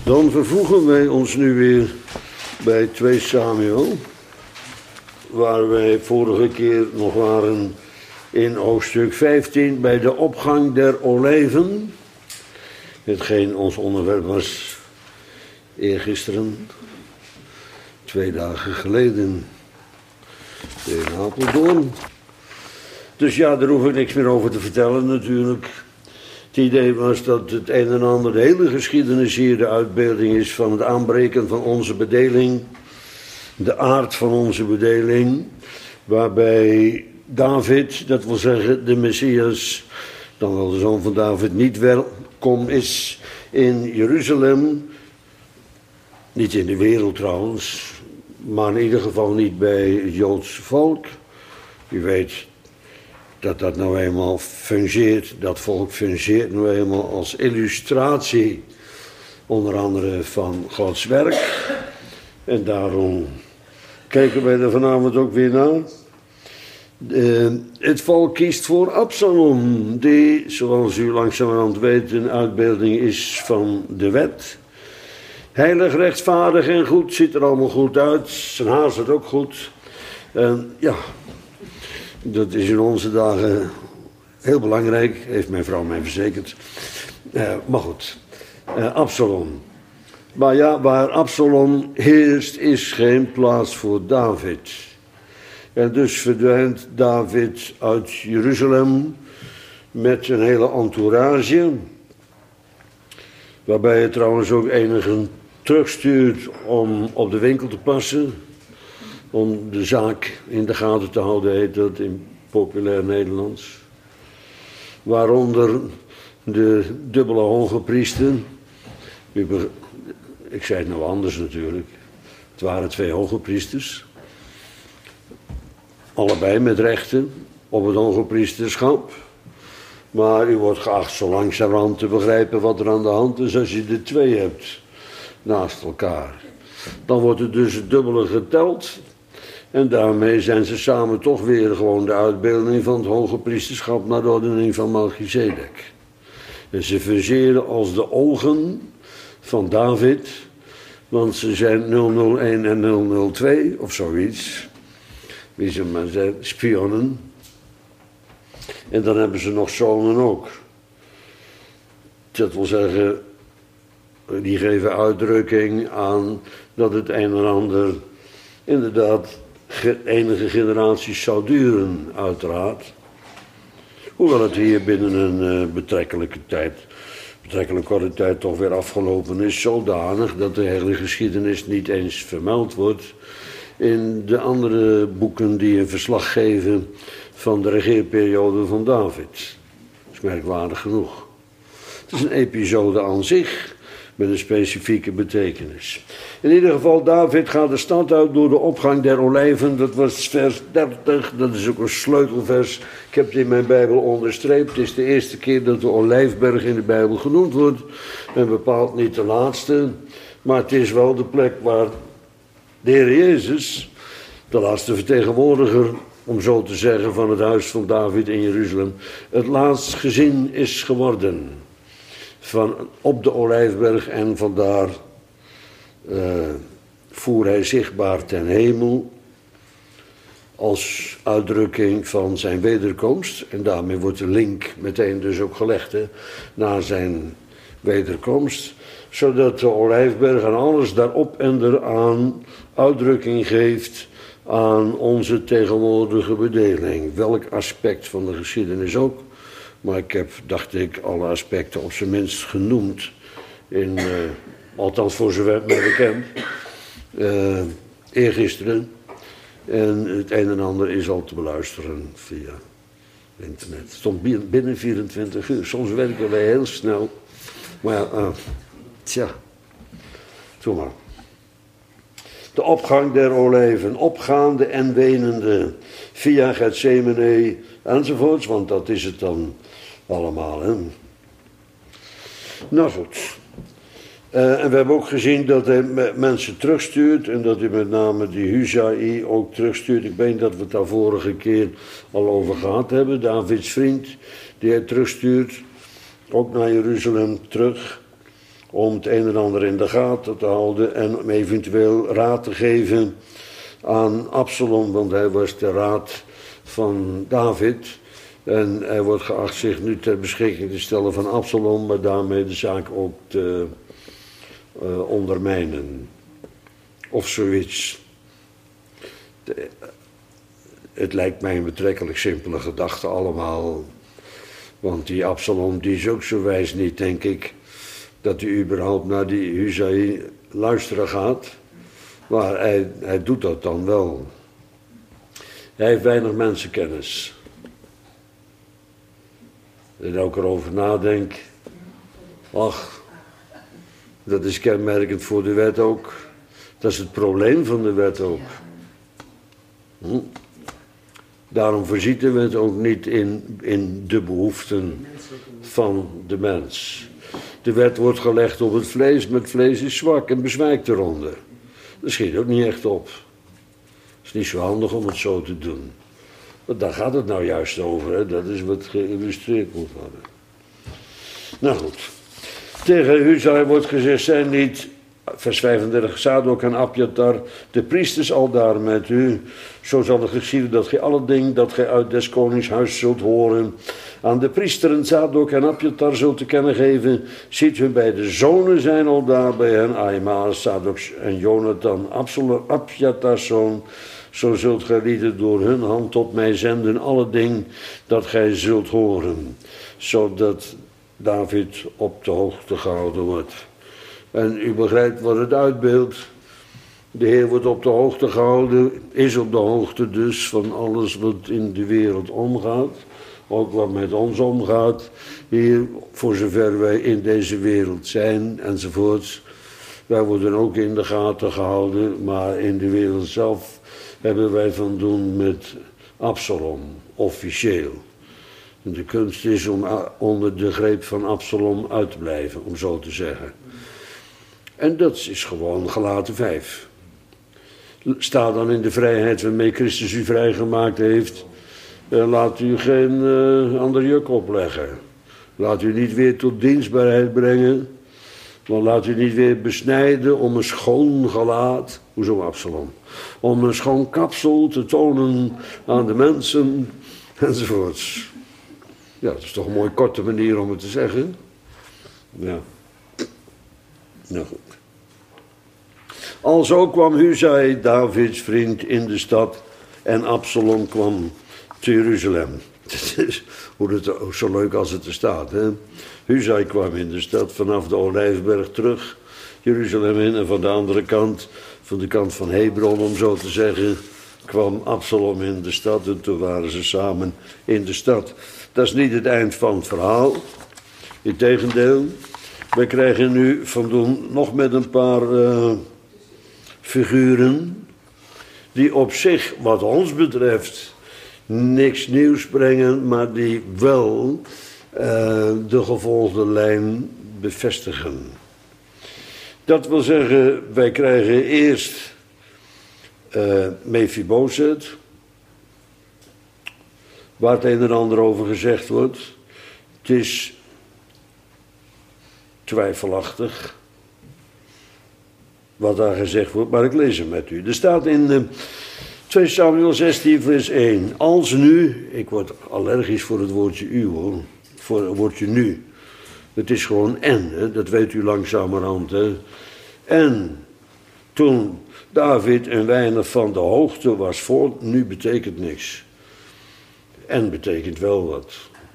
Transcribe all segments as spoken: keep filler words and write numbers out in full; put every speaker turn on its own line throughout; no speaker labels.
Dan vervoegen wij ons nu weer bij twee Samuel, waar wij vorige keer nog waren in hoofdstuk vijftien bij de opgang der olijven. Hetgeen ons onderwerp was eergisteren, twee dagen geleden in Apeldoorn. Dus ja, daar hoef ik niks meer over te vertellen natuurlijk. Het idee was dat het een en ander, de hele geschiedenis hier de uitbeelding is van het aanbreken van onze bedeling. De aard van onze bedeling. Waarbij David, dat wil zeggen de Messias, dan wel de zoon van David, niet welkom is in Jeruzalem. Niet in de wereld trouwens, maar in ieder geval niet bij het Joodse volk. U weet dat dat nou eenmaal fungeert, dat volk fungeert nou eenmaal als illustratie, onder andere van Gods werk. En daarom kijken wij er vanavond ook weer naar. Uh, het volk kiest voor Absalom, die, zoals u langzamerhand weet, een uitbeelding is van de wet. Heilig, rechtvaardig en goed, ziet er allemaal goed uit. Zijn haar zit ook goed. En ja, dat is in onze dagen heel belangrijk, heeft mijn vrouw mij verzekerd. Uh, maar goed, uh, Absalom. Maar ja, waar Absalom heerst, is geen plaats voor David. En dus verdwijnt David uit Jeruzalem met een hele entourage. Waarbij hij trouwens ook enigen terugstuurt om op de winkel te passen. Om de zaak in de gaten te houden, heet dat in populair Nederlands. Waaronder de dubbele hogepriester. Ik zei het nou anders natuurlijk. Het waren twee hogepriesters. Allebei met rechten op het hogepriesterschap. Maar u wordt geacht zo langzamerhand te begrijpen wat er aan de hand is als je de twee hebt naast elkaar. Dan wordt het dus het dubbele geteld. En daarmee zijn ze samen toch weer gewoon de uitbeelding van het hogepriesterschap naar de ordening van Melchizedek. En ze fungeren als de ogen van David, want ze zijn nul nul één en nul nul twee of zoiets. Wie ze maar zijn, spionnen. En dan hebben ze nog zonen ook. Dat wil zeggen, die geven uitdrukking aan dat het een en ander inderdaad enige generaties zou duren, uiteraard. Hoewel het hier binnen een uh, betrekkelijke tijd, betrekkelijk korte tijd toch weer afgelopen is, zodanig dat de hele geschiedenis niet eens vermeld wordt in de andere boeken die een verslag geven van de regeerperiode van David. Dat is merkwaardig genoeg. Het is een episode aan zich met een specifieke betekenis. In ieder geval, David gaat de stad uit door de opgang der olijven. Dat was vers dertig, dat is ook een sleutelvers. Ik heb het in mijn Bijbel onderstreept. Het is de eerste keer dat de Olijfberg in de Bijbel genoemd wordt. En bepaald niet de laatste. Maar het is wel de plek waar de Heer Jezus, de laatste vertegenwoordiger, om zo te zeggen, van het huis van David in Jeruzalem, het laatst gezien is geworden. Van op de Olijfberg en vandaar uh, voer hij zichtbaar ten hemel als uitdrukking van zijn wederkomst. En daarmee wordt de link meteen dus ook gelegd hè, naar zijn wederkomst. Zodat de Olijfberg en alles daarop en eraan uitdrukking geeft aan onze tegenwoordige bedeling. Welk aspect van de geschiedenis ook. Maar ik heb, dacht ik, alle aspecten op zijn minst genoemd. In, uh, althans voor zover mij bekend. Uh, eergisteren. En het een en ander is al te beluisteren via internet. Het stond binnen vierentwintig uur. Soms werken wij heel snel. Maar ja, uh, tja. Doe maar. De opgang der olijven, opgaande en wenende, via Gethsemane enzovoorts, want dat is het dan allemaal. Hè? Nou goed. Uh, en we hebben ook gezien dat hij mensen terugstuurt en dat hij met name die Huzai ook terugstuurt. Ik weet dat we het daar vorige keer al over gehad hebben. Davids vriend, die hij terugstuurt, ook naar Jeruzalem terug. om het een en ander in de gaten te houden en om eventueel raad te geven aan Absalom, want hij was de raad van David. En hij wordt geacht zich nu ter beschikking te stellen van Absalom, maar daarmee de zaak ook te uh, ondermijnen. Of zoiets. De, het lijkt mij een betrekkelijk simpele gedachte allemaal. Want die Absalom die is ook zo wijs niet, denk ik, dat hij überhaupt naar die Husai luisteren gaat. Maar hij, hij doet dat dan wel. Hij heeft weinig mensenkennis. En ook erover nadenk. Ach, dat is kenmerkend voor de wet ook. Dat is het probleem van de wet ook. Hm? Daarom voorziet de wet ook niet in, in de behoeften van de mens. De wet wordt gelegd op het vlees, maar het vlees is zwak en bezwijkt eronder. Dat schiet ook niet echt op. Het is niet zo handig om het zo te doen. Want daar gaat het nou juist over, hè? Dat is wat geïllustreerd moet worden. Nou goed. Tegen Husai wordt gezegd, zijn niet, vers vijfendertig, Zadok en Abjatar, de priesters al daar met u. Zo zal het geschieden dat gij alle dingen dat gij uit des konings huis zult horen, aan de priesteren Zadok en Abjatar zult te kennen geven. Ziet hun beide zonen zijn al daar bij hen, Ahimaas, Zadok en Jonathan, Abjatars zoon. Zo zult gij lieden door hun hand tot mij zenden alle dingen dat gij zult horen, zodat David op de hoogte gehouden wordt. En u begrijpt wat het uitbeeldt. De Heer wordt op de hoogte gehouden, is op de hoogte dus van alles wat in de wereld omgaat. Ook wat met ons omgaat, hier voor zover wij in deze wereld zijn enzovoorts. Wij worden ook in de gaten gehouden, maar in de wereld zelf hebben wij van doen met Absalom, officieel. En de kunst is om onder de greep van Absalom uit te blijven, om zo te zeggen. En dat is gewoon Galaten vijf. Sta dan in de vrijheid waarmee Christus u vrijgemaakt heeft. Laat u geen uh, ander juk opleggen. Laat u niet weer tot dienstbaarheid brengen. Maar laat u niet weer besnijden om een schoon gelaat. Hoezo Absalom? Om een schoon kapsel te tonen aan de mensen. Enzovoorts. Ja, dat is toch een mooie korte manier om het te zeggen. Ja. Nou goed. Alzo kwam Husai, Davids vriend, in de stad. En Absalom kwam te Jeruzalem. Dat is hoe het, zo leuk als het er staat. Hè? Husai kwam in de stad vanaf de Olijfberg terug. Jeruzalem in. En van de andere kant, van de kant van Hebron om zo te zeggen, kwam Absalom in de stad. En toen waren ze samen in de stad. Dat is niet het eind van het verhaal. Integendeel. Wij krijgen nu van doen nog met een paar uh, figuren die op zich, wat ons betreft, niks nieuws brengen, maar die wel uh, de gevolgde lijn bevestigen. Dat wil zeggen, wij krijgen eerst uh, Mephibozet, waar het een en ander over gezegd wordt. Het is twijfelachtig wat daar gezegd wordt, maar ik lees hem met u. Er staat in uh, twee Samuel zestien vers één. Als nu, ik word allergisch voor het woordje u hoor, voor het woordje nu. Het is gewoon en, hè? Dat weet u langzamerhand. Hè? En toen David een weinig van de hoogte was voort, nu betekent niks. En betekent wel wat.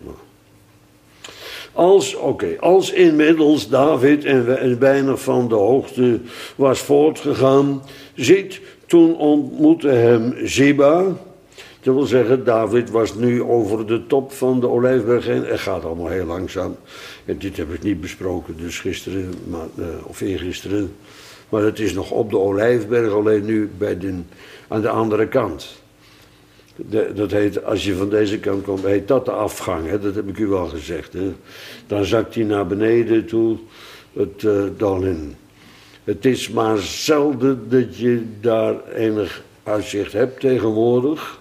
Als, oké, okay, als inmiddels David een weinig van de hoogte was voortgegaan, ziet, toen ontmoette hem Ziba. Dat wil zeggen, David was nu over de top van de Olijfberg heen. Het gaat allemaal heel langzaam. En dit heb ik niet besproken, dus gisteren, maar, uh, of eergisteren. Maar het is nog op de Olijfberg, alleen nu bij de, aan de andere kant. De, dat heet, als je van deze kant komt, heet dat de afgang, hè? Dat heb ik u wel gezegd. Hè? Dan zakt hij naar beneden toe, het uh, dal in. Het is maar zelden dat je daar enig uitzicht hebt tegenwoordig.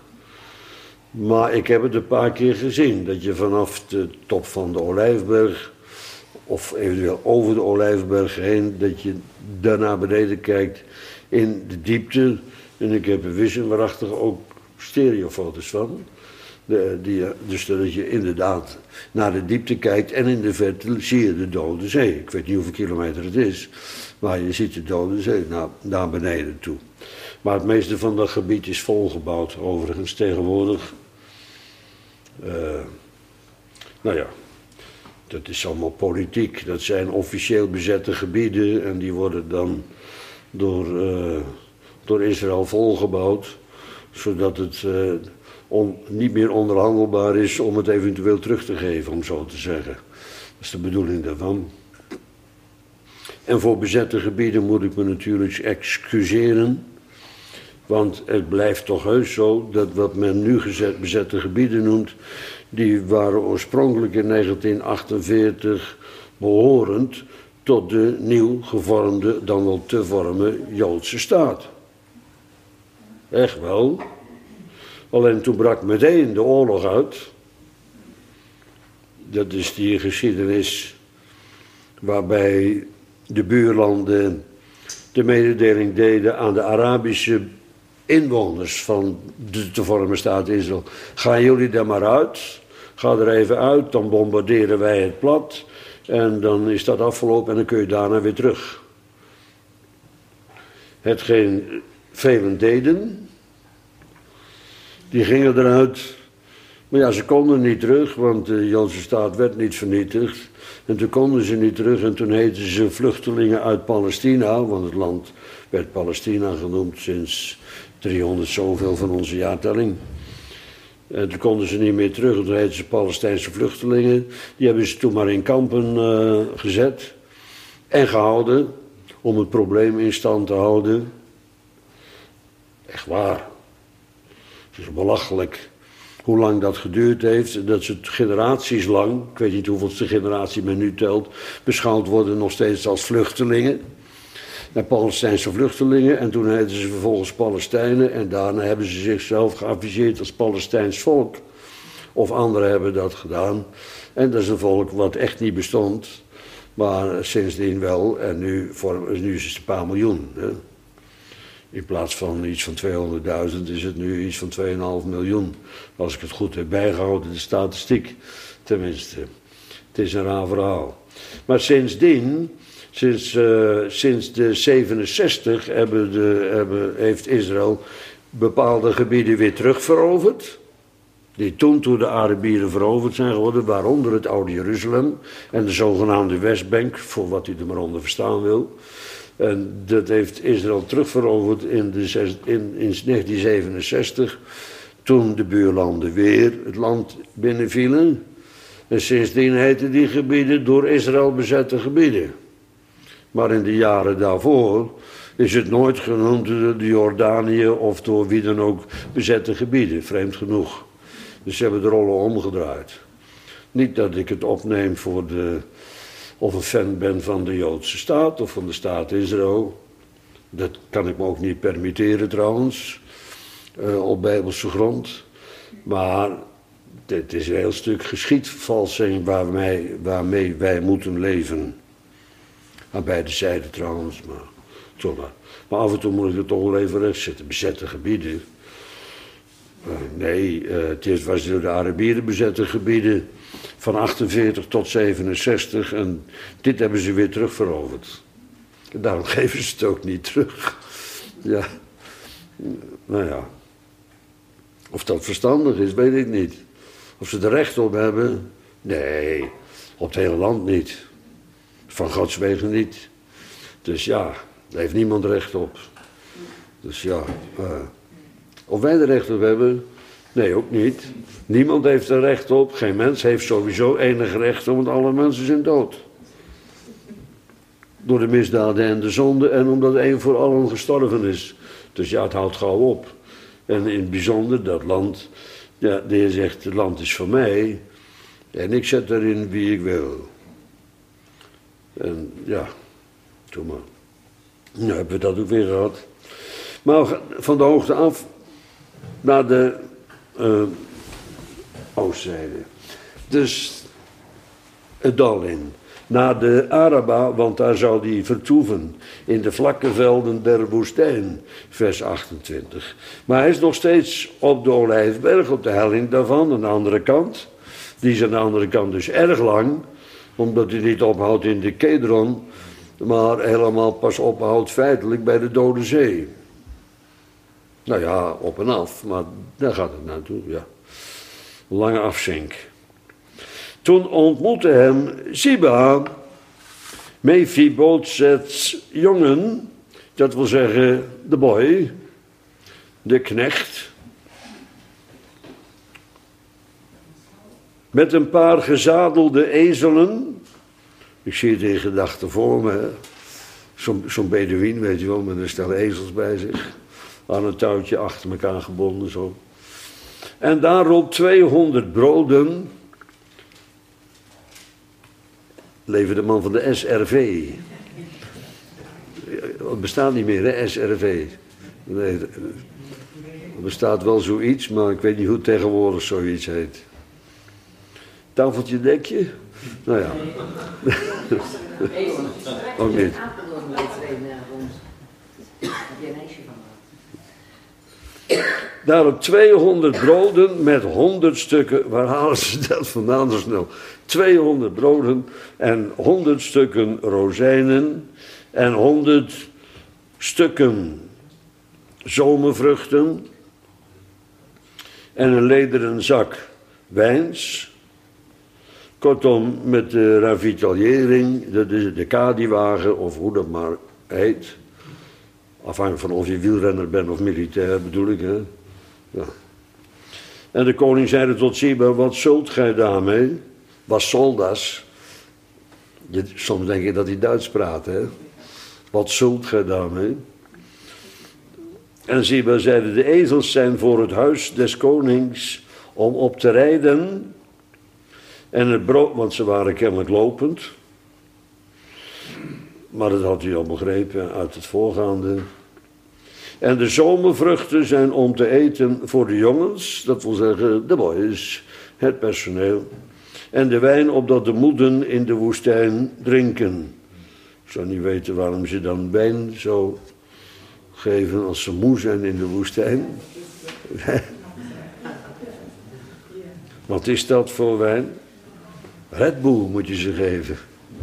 Maar ik heb het een paar keer gezien, dat je vanaf de top van de Olijfberg of eventueel over de Olijfberg heen, dat je daar naar beneden kijkt in de diepte. En ik heb er wisselwaarachtig ook stereofoto's van. De, die, dus dat je inderdaad naar de diepte kijkt en in de verte zie je de Dode Zee. Ik weet niet hoeveel kilometer het is, maar je ziet de Dode Zee naar, naar beneden toe. Maar het meeste van dat gebied is volgebouwd, overigens tegenwoordig. Uh, nou ja, dat is allemaal politiek. Dat zijn officieel bezette gebieden en die worden dan door, uh, door Israël volgebouwd, zodat het uh, on, niet meer onderhandelbaar is om het eventueel terug te geven, om zo te zeggen. Dat is de bedoeling daarvan. En voor bezette gebieden moet ik me natuurlijk excuseren. Want het blijft toch heus zo dat wat men nu gezet, bezette gebieden noemt, die waren oorspronkelijk in negentien achtenveertig behorend tot de nieuw gevormde, dan wel te vormen Joodse staat. Echt wel. Alleen toen brak meteen de oorlog uit. Dat is die geschiedenis waarbij de buurlanden de mededeling deden aan de Arabische inwoners van de te vormen staat Israël. Gaan jullie er maar uit. Ga er even uit, dan bombarderen wij het plat. En dan is dat afgelopen en dan kun je daarna weer terug. Hetgeen velen deden. Die gingen eruit. Maar ja, ze konden niet terug, want de Joodse staat werd niet vernietigd. En toen konden ze niet terug en toen heten ze vluchtelingen uit Palestina. Want het land werd Palestina genoemd sinds driehonderd zoveel van onze jaartelling. En toen konden ze niet meer terug, toen heten ze Palestijnse vluchtelingen. Die hebben ze toen maar in kampen uh, gezet en gehouden om het probleem in stand te houden. Echt waar. Het is belachelijk hoe lang dat geduurd heeft. Dat ze generaties lang, ik weet niet hoeveelste generatie men nu telt, beschouwd worden nog steeds als vluchtelingen. En Palestijnse vluchtelingen. En toen heten ze vervolgens Palestijnen. En daarna hebben ze zichzelf geafficheerd als Palestijns volk. Of anderen hebben dat gedaan. En dat is een volk wat echt niet bestond. Maar sindsdien wel. En nu, voor, nu is het een paar miljoen. Hè. In plaats van iets van tweehonderdduizend is het nu iets van twee komma vijf miljoen. Als ik het goed heb bijgehouden, de statistiek. Tenminste. Het is een raar verhaal. Maar sindsdien... Sinds, uh, sinds de zevenenzestig hebben de, hebben, heeft Israël bepaalde gebieden weer terugveroverd. Die toen door de Arabieren veroverd zijn geworden, waaronder het oude Jeruzalem en de zogenaamde Westbank, voor wat u er maar onder verstaan wil. En dat heeft Israël terugveroverd in, de, in, in negentien zevenenzestig, toen de buurlanden weer het land binnenvielen. En sindsdien heten die gebieden door Israël bezette gebieden. Maar in de jaren daarvoor is het nooit genoemd door de Jordanië of door wie dan ook bezette gebieden, vreemd genoeg. Dus ze hebben de rollen omgedraaid. Niet dat ik het opneem voor de, of een fan ben van de Joodse staat of van de staat Israël. Dat kan ik me ook niet permitteren trouwens, uh, op bijbelse grond. Maar dit is een heel stuk geschiedvervalsing waarmee, waarmee wij moeten leven. Aan beide zijden trouwens, maar, toch maar. maar af en toe moet ik het toch wel even rechtzetten. Bezette gebieden. Uh, nee, uh, het was door de Arabieren bezette gebieden van achtenveertig tot zevenenzestig en dit hebben ze weer terugveroverd. En daarom geven ze het ook niet terug. Ja, nou ja. Of dat verstandig is, weet ik niet. Of ze er recht op hebben, nee, op het hele land niet. Van Gods wegen niet. Dus ja, daar heeft niemand recht op. Dus ja, uh, of wij er recht op hebben, nee ook niet. Niemand heeft er recht op, geen mens heeft sowieso enig recht op, want alle mensen zijn dood. Door de misdaden en de zonde en omdat één voor allen gestorven is. Dus ja, het houdt gauw op. En in het bijzonder dat land, ja, de heer zegt, het land is van mij en ik zet erin wie ik wil. En ja, toen maar. Nu hebben we dat ook weer gehad. Maar van de hoogte af naar de uh, oostzijde. Dus het dal in. naar de Araba, want daar zou hij vertoeven, in de vlakke velden der woestijn, vers achtentwintig. Maar hij is nog steeds op de Olijfberg, op de helling daarvan, aan de andere kant. Die is aan de andere kant dus erg lang, omdat hij niet ophoudt in de Kedron, maar helemaal pas ophoudt feitelijk bij de Dode Zee. Nou ja, op en af, maar daar gaat het naartoe, ja. Lange afzink. Toen ontmoette hem Ziba, Mephibozeths jongen, dat wil zeggen de boy, de knecht, met een paar gezadelde ezelen. Ik zie het in gedachten voor me, zo'n zo'n Bedouin, weet je wel, met een stel ezels bij zich, aan een touwtje achter elkaar gebonden zo. En daarop tweehonderd broden. Leven de man van de S R V. Het bestaat niet meer, hè, S R V. Nee, er bestaat wel zoiets, maar ik weet niet hoe tegenwoordig zoiets heet. Tafeltje, dekje? Nou ja. Ook niet. Daarop tweehonderd broden met honderd stukken. Waar halen ze dat vandaan zo snel? tweehonderd broden en honderd stukken rozijnen en honderd stukken zomervruchten en een lederen zak wijns. Kortom, met de ravitaillering, de, de, de kadiwagen of hoe dat maar heet. Afhankelijk van of je wielrenner bent of militair, bedoel ik, hè. Ja. En de koning zeide tot Ziba, wat zult gij daarmee? Was soldas. Je, soms denk je dat hij Duits praat, hè. Wat zult gij daarmee? En Ziba zeide, de ezels zijn voor het huis des konings om op te rijden. En het brood, want ze waren kennelijk lopend. Maar dat had hij al begrepen uit het voorgaande. En de zomervruchten zijn om te eten voor de jongens, dat wil zeggen de boys, het personeel. En de wijn opdat de moeden in de woestijn drinken. Ik zou niet weten waarom ze dan wijn zo geven als ze moe zijn in de woestijn. Wat is dat voor wijn? Red Bull moet je ze geven.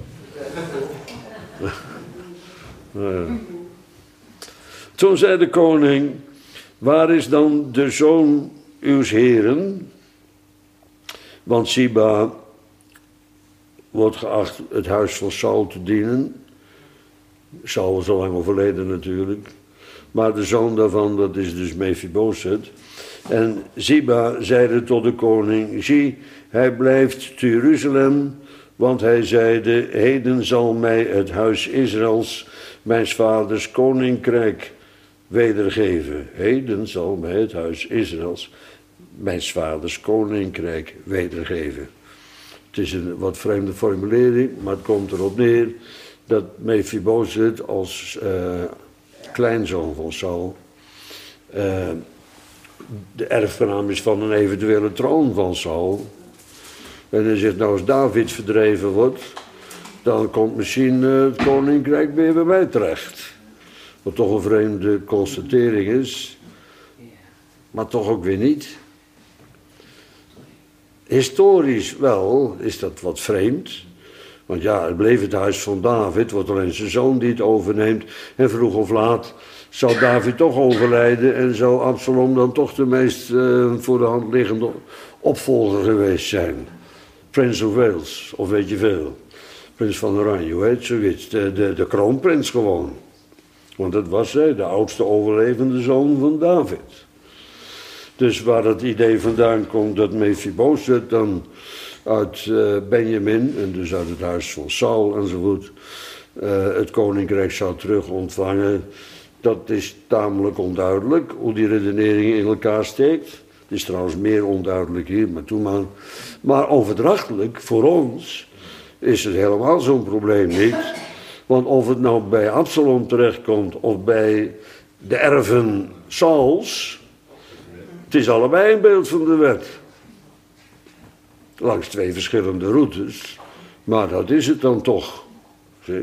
Ja. Toen zei de koning, waar is dan de zoon uws heren? Want Ziba wordt geacht het huis van Saul te dienen. Saul was al lang overleden natuurlijk. Maar de zoon daarvan, dat is dus Mephibozeth. En Ziba zeide tot de koning, zie, hij blijft te Jeruzalem, want hij zeide, heden zal mij het huis Israëls, mijns vaders koninkrijk, wedergeven. Heden zal mij het huis Israëls, mijns vaders koninkrijk, wedergeven. Het is een wat vreemde formulering, maar het komt erop neer dat Mephibozeth als uh, kleinzoon van Saul uh, de erfgenaam is van een eventuele troon van Saul. En hij zegt, nou als David verdreven wordt, dan komt misschien uh, het koninkrijk weer bij mij terecht. Wat toch een vreemde constatering is, maar toch ook weer niet. Historisch wel is dat wat vreemd. Want ja, het bleef het huis van David, wordt alleen zijn zoon die het overneemt. En vroeg of laat zal David toch overlijden en zal Absalom dan toch de meest uh, voor de hand liggende opvolger geweest zijn. Prince of Wales, of weet je veel. Prins van Oranje, hoe heet zoiets? De, de, de kroonprins gewoon. Want dat was hij, de oudste overlevende zoon van David. Dus waar het idee vandaan komt dat Mephibozeth dan uit uh, Benjamin, en dus uit het huis van Saul enzovoort, uh, het koninkrijk zou terug ontvangen, dat is tamelijk onduidelijk hoe die redenering in elkaar steekt. Het is trouwens meer onduidelijk hier, maar toen maar. Maar overdrachtelijk, voor ons, is het helemaal zo'n probleem niet. Want of het nou bij Absalom terechtkomt of bij de erven Sauls, het is allebei een beeld van de wet. Langs twee verschillende routes, Maar dat is het dan toch. Zie?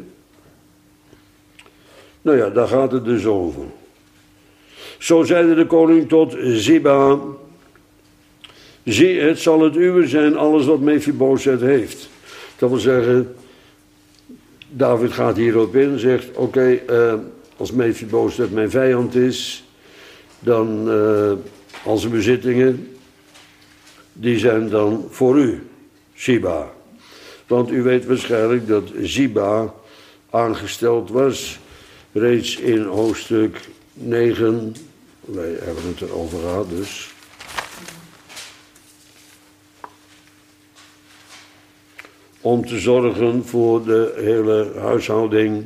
Nou ja, daar gaat het dus over. Zo zeide de koning tot Ziba: zie, het zal het uwe zijn, alles wat Mephibozet heeft. Dat wil zeggen, David gaat hierop in en zegt: oké, okay, uh, als Mephibozet mijn vijand is, dan uh, al zijn bezittingen, die zijn dan voor u, Ziba. Want u weet waarschijnlijk dat Ziba aangesteld was, reeds in hoofdstuk negen, wij hebben het erover gehad dus. Om te zorgen voor de hele huishouding,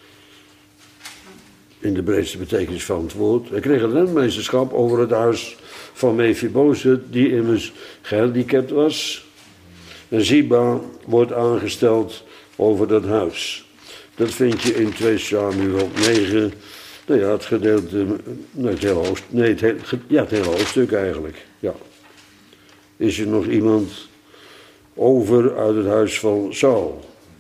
in de breedste betekenis van het woord. Hij kreeg een rentmeesterschap over het huis van Mephibozet, die immers gehandicapt was. En Ziba wordt aangesteld over dat huis. Dat vind je in twee Samuel negen. Nou ja, het gedeelte, nee, het hele hoofdstuk, nee, het hele, ja, het hele hoofdstuk eigenlijk. Ja. Is er nog iemand over uit het huis van Saul?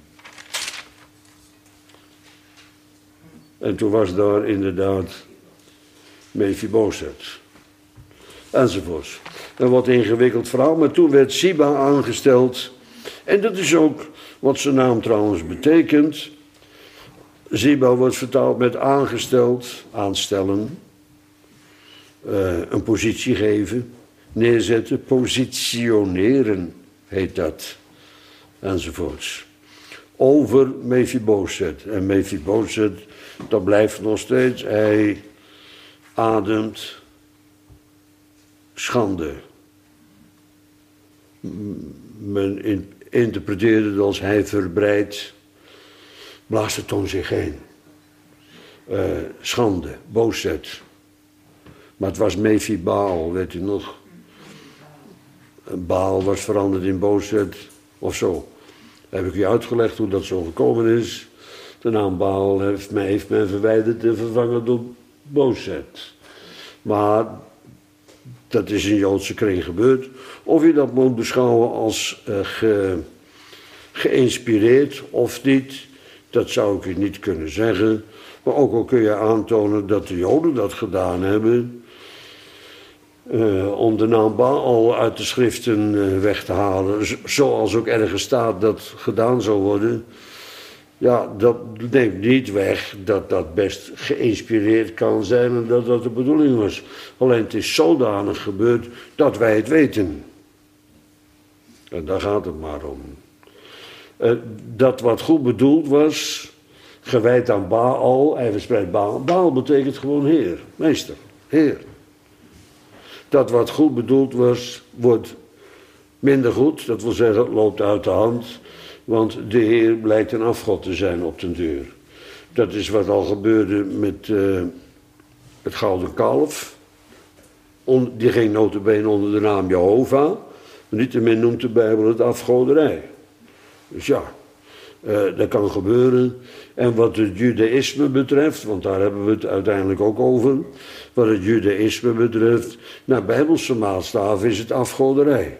En toen was daar inderdaad Mephibozet. Enzovoorts. Een wat ingewikkeld verhaal, maar toen werd Ziba aangesteld. En dat is ook wat zijn naam trouwens betekent. Ziba wordt vertaald met aangesteld, aanstellen. Uh, een positie geven, neerzetten, positioneren heet dat. Enzovoorts. Over Mephibozet. En Mephibozet, dat blijft nog steeds, hij ademt schande. Men interpreteerde het als hij verbreidt, blaast het om zich heen. Uh, schande, Bozet. Maar het was Mephibaal, weet u nog? Baal was veranderd in Bozet, of zo. Heb ik u uitgelegd hoe dat zo gekomen is. De naam Baal heeft men, heeft men verwijderd en vervangen door Bozet. Maar dat is in Joodse kring gebeurd. Of je dat moet beschouwen als uh, ge, geïnspireerd of niet, dat zou ik u niet kunnen zeggen. Maar ook al kun je aantonen dat de Joden dat gedaan hebben, uh, om de naam Baal uit de schriften uh, weg te halen, zoals ook ergens staat dat gedaan zou worden. Ja, dat neemt niet weg dat dat best geïnspireerd kan zijn en dat dat de bedoeling was. Alleen het is zodanig gebeurd dat wij het weten. En daar gaat het maar om. Uh, dat wat goed bedoeld was, gewijd aan Baal, hij verspreidt Baal. Baal betekent gewoon heer, meester, heer. Dat wat goed bedoeld was, wordt minder goed. Dat wil zeggen, het loopt uit de hand. Want de Heer blijkt een afgod te zijn op den duur. Dat is wat al gebeurde met uh, het gouden kalf. On, die ging nota bene onder de naam Jehovah. Niettemin noemt de Bijbel het afgoderij. Dus ja, uh, dat kan gebeuren. En wat het judaïsme betreft, want daar hebben we het uiteindelijk ook over. Wat het judaïsme betreft, naar bijbelse maatstaven is het afgoderij.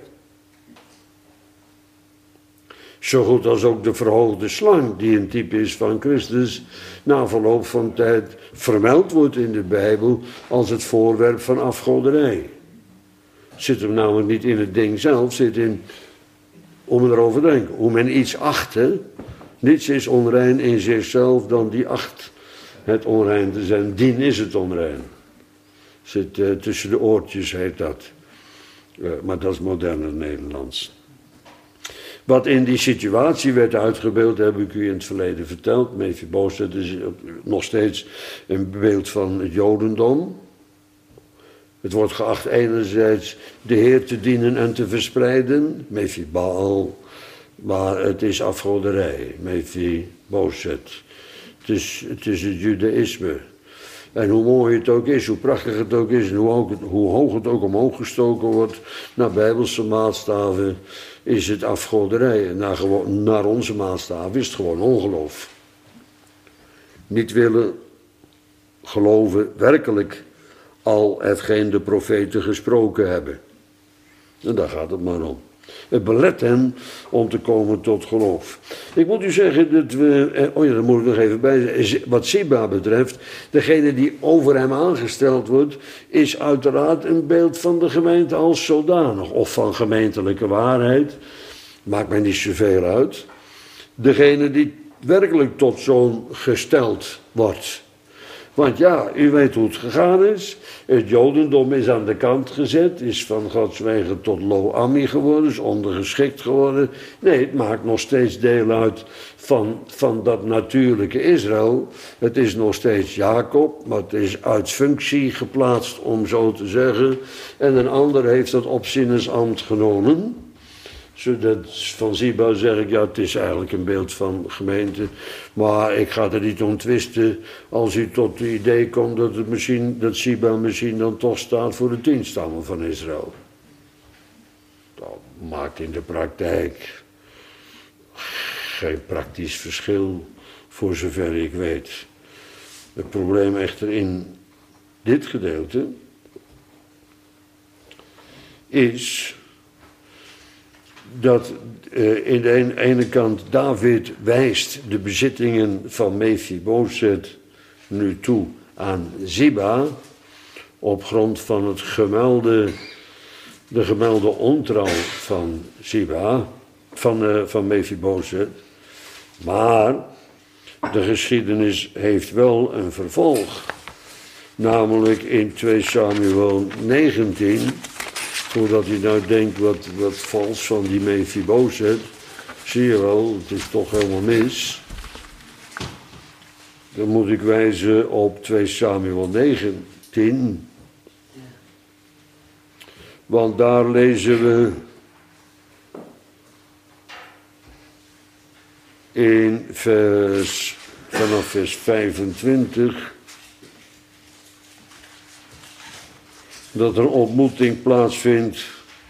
Zo goed als ook de verhoogde slang, die een type is van Christus, na verloop van tijd vermeld wordt in de Bijbel als het voorwerp van afgoderij. Zit hem namelijk niet in het ding zelf, zit in, om erover te denken, hoe men iets acht. Hè? Niets is onrein in zichzelf dan die acht het onrein te zijn. Dien is het onrein. Zit uh, tussen de oortjes, heet dat. Uh, maar dat is moderne Nederlands. Wat in die situatie werd uitgebeeld, heb ik u in het verleden verteld. Mephibozet is nog steeds een beeld van het Jodendom. Het wordt geacht enerzijds de Heer te dienen en te verspreiden, Mephibaal, maar het is afgoderij, Mephibozet. Het is, het is het judaïsme. En hoe mooi het ook is, hoe prachtig het ook is en hoe hoog het, hoe hoog het ook omhoog gestoken wordt, naar bijbelse maatstaven, is het afgoderij. En naar, gewoon, naar onze maatstaven is het gewoon ongeloof. Niet willen geloven werkelijk al hetgeen de profeten gesproken hebben. En daar gaat het maar om. Het belet hen om te komen tot geloof. Ik moet u zeggen dat we, oh ja, dat moet ik nog even bij zeggen, wat Ziba betreft, degene die over hem aangesteld wordt, is uiteraard een beeld van de gemeente als zodanig, of van gemeentelijke waarheid, maakt mij niet zoveel uit. Degene die werkelijk tot zo'n gesteld wordt. Want ja, u weet hoe het gegaan is. Het jodendom is aan de kant gezet, is van Gods wegen tot lo-ami geworden, is ondergeschikt geworden. Nee, het maakt nog steeds deel uit van, van dat natuurlijke Israël. Het is nog steeds Jacob, maar het is uit functie geplaatst, om zo te zeggen. En een ander heeft dat opzienersambt genomen. Zodat van Ziba zeg ik, ja, het is eigenlijk een beeld van gemeente. Maar ik ga er niet om twisten als u tot het idee komt dat, het misschien, dat Ziba misschien dan toch staat voor de tien stammen van Israël. Dat maakt in de praktijk geen praktisch verschil, voor zover ik weet. Het probleem echter in dit gedeelte is dat uh, in de een, ene kant David wijst de bezittingen van Mephibosheth nu toe aan Ziba, op grond van het gemelde, de gemelde ontrouw van Ziba, van, uh, van Mephibosheth. Maar de geschiedenis heeft wel een vervolg, namelijk in twee Samuel negentien... Voordat hij nou denkt, wat, wat vals van die Mephibosheth, zie je wel, het is toch helemaal mis. Dan moet ik wijzen op twee Samuel negentien. Want daar lezen we in vers, vanaf vers vijfentwintig... dat er een ontmoeting plaatsvindt,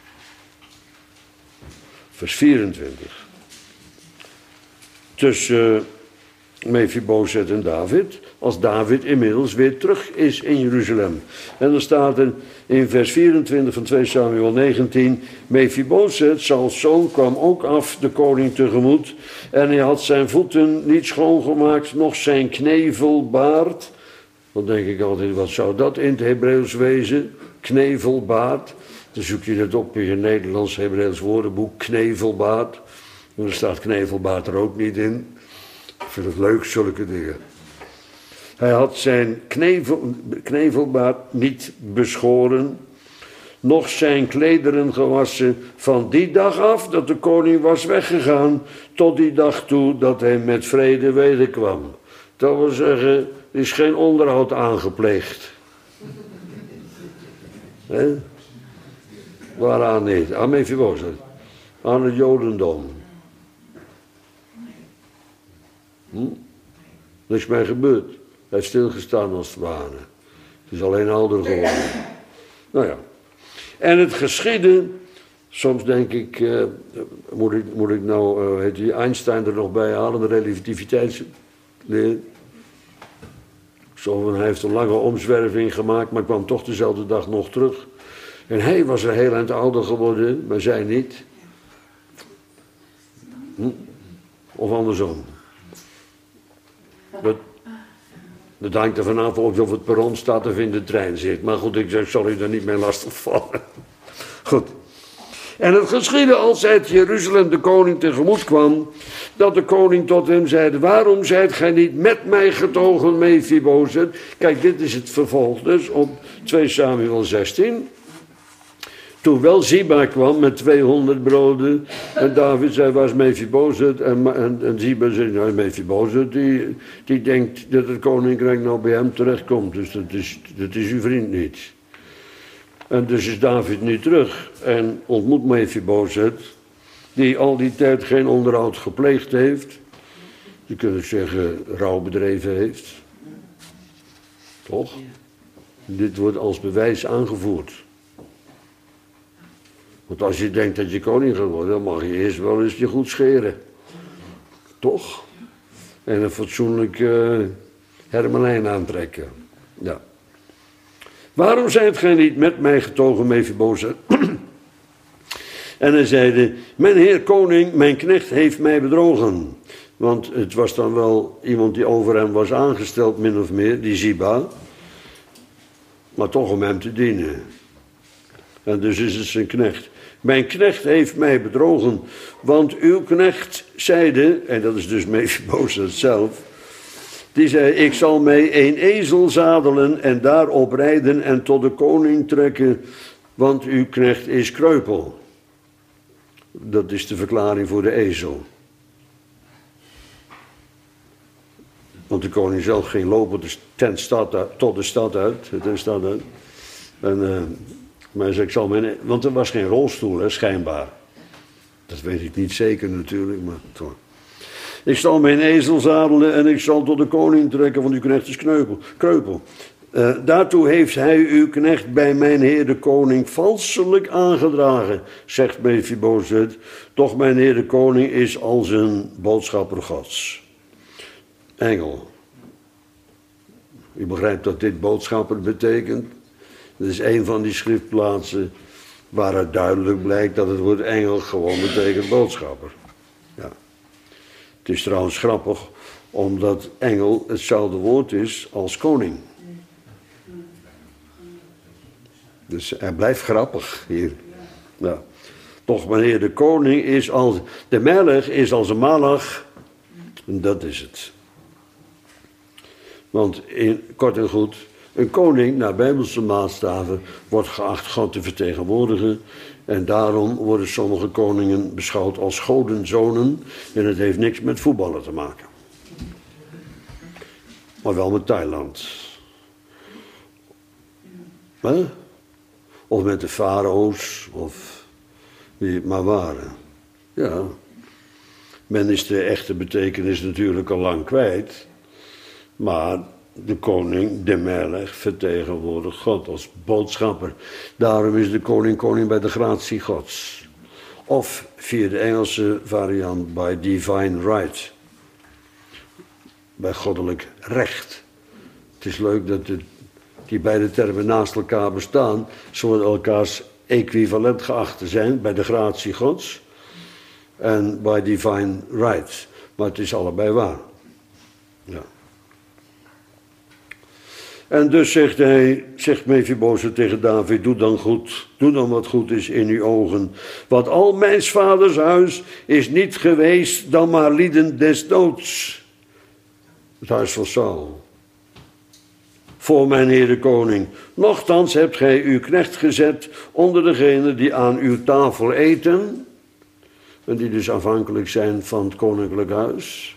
vers vierentwintig, tussen Mephibosheth en David, als David inmiddels weer terug is in Jeruzalem. En dan staat er in vers vierentwintig van twee Samuel negentien, Mephibosheth, Sauls zoon, kwam ook af de koning tegemoet, en hij had zijn voeten niet schoongemaakt, noch zijn knevelbaard. Dan denk ik altijd, wat zou dat in het Hebreeuws wezen? Knevelbaard. Dan zoek je dat op in je Nederlands Hebreeuws woordenboek, knevelbaard. En er staat knevelbaard er ook niet in. Ik vind het leuk, zulke dingen. Hij had zijn knevel, knevelbaard niet beschoren, noch zijn klederen gewassen van die dag af dat de koning was weggegaan, tot die dag toe dat hij met vrede wederkwam. Dat wil zeggen, er is geen onderhoud aangepleegd. He? Waaraan niet? Aan Mephibosheth. Aan het jodendom. Hm? Er is mij gebeurd. Hij heeft stilgestaan als het ware. Het is alleen ouder geworden. Nou ja. En het geschiedde, soms denk ik, uh, moet ik, moet ik nou, uh, heet die Einstein er nog bij halen, de relativiteitsleer. Zo van, hij heeft een lange omzwerving gemaakt, maar kwam toch dezelfde dag nog terug. En hij was er heel eind ouder geworden, maar zij niet. Hm? Of andersom. Dat, dat hangt er vanaf of het perron staat of in de trein zit. Maar goed, ik zeg, zal u daar niet mee lastigvallen. Goed. En het geschiedde als uit Jeruzalem de koning tegemoet kwam, dat de koning tot hem zeide, waarom zijt gij niet met mij getogen, Mephibosheth? Kijk, dit is het vervolg dus op twee Samuel zestien. Toen wel Ziba kwam met tweehonderd broden, en David zei, waar is Mephibosheth? En, en, en Ziba zei, nou, Mephibosheth, die, die denkt dat het koninkrijk nou bij hem terechtkomt, dus dat is, dat is uw vriend niet. En dus is David nu terug en ontmoet Mephibosheth, die al die tijd geen onderhoud gepleegd heeft. Je kunt zeggen, rouw bedreven heeft. Toch? Dit wordt als bewijs aangevoerd. Want als je denkt dat je koning gaat worden, dan mag je eerst wel eens je goed scheren. Toch? En een fatsoenlijk uh, hermelijn aantrekken. Ja. Waarom zijt gij niet met mij getogen, Mephibosheth? En hij zeide, mijn heer koning, mijn knecht heeft mij bedrogen. Want het was dan wel iemand die over hem was aangesteld, min of meer, die Ziba. Maar toch om hem te dienen. En dus is het zijn knecht. Mijn knecht heeft mij bedrogen, want uw knecht zeide, en dat is dus Mephibosheth zelf, die zei, ik zal mij een ezel zadelen en daarop rijden en tot de koning trekken, want uw knecht is kreupel. Dat is de verklaring voor de ezel. Want de koning zelf ging lopen de tent stad uit, tot de stad uit, de stad uit. En, uh, maar hij zei, ik zal mijn, want er was geen rolstoel, hè, schijnbaar. Dat weet ik niet zeker natuurlijk, maar toch. Ik zal mijn ezel zadelen en ik zal tot de koning trekken, want uw knecht is kreupel. kreupel. Uh, daartoe heeft hij uw knecht bij mijn heer de koning valselijk aangedragen, zegt Mephibosheth. Toch mijn heer de koning is als een boodschapper Gods. Engel. U begrijpt dat dit boodschapper betekent? Het is een van die schriftplaatsen waar het duidelijk blijkt dat het woord engel gewoon betekent boodschapper. Ja. Het is trouwens grappig, omdat engel hetzelfde woord is als koning. Dus hij blijft grappig hier. Ja. Toch wanneer de koning is als, de melch is als een malach, en dat is het. Want in, kort en goed, een koning naar bijbelse maatstaven wordt geacht God te vertegenwoordigen. En daarom worden sommige koningen beschouwd als godenzonen. En het heeft niks met voetballen te maken. Maar wel met Thailand. Huh? Of met de farao's, of wie het maar waren. Ja. Men is de echte betekenis natuurlijk al lang kwijt. Maar de koning, de melch, vertegenwoordigt God als boodschapper. Daarom is de koning koning bij de gratie Gods. Of via de Engelse variant, by divine right. Bij goddelijk recht. Het is leuk dat de, die beide termen naast elkaar bestaan. Ze worden elkaars equivalent geacht te zijn bij de gratie Gods. En by divine right. Maar het is allebei waar. Ja. En dus zegt hij, zegt Mephibosheth tegen David, doe dan goed, doe dan wat goed is in uw ogen. Want al mijn vaders huis is niet geweest dan maar lieden des doods. Het huis van Saul. Voor mijn heer de koning. Nochtans hebt gij uw knecht gezet onder degenen die aan uw tafel eten. En die dus afhankelijk zijn van het koninklijk huis.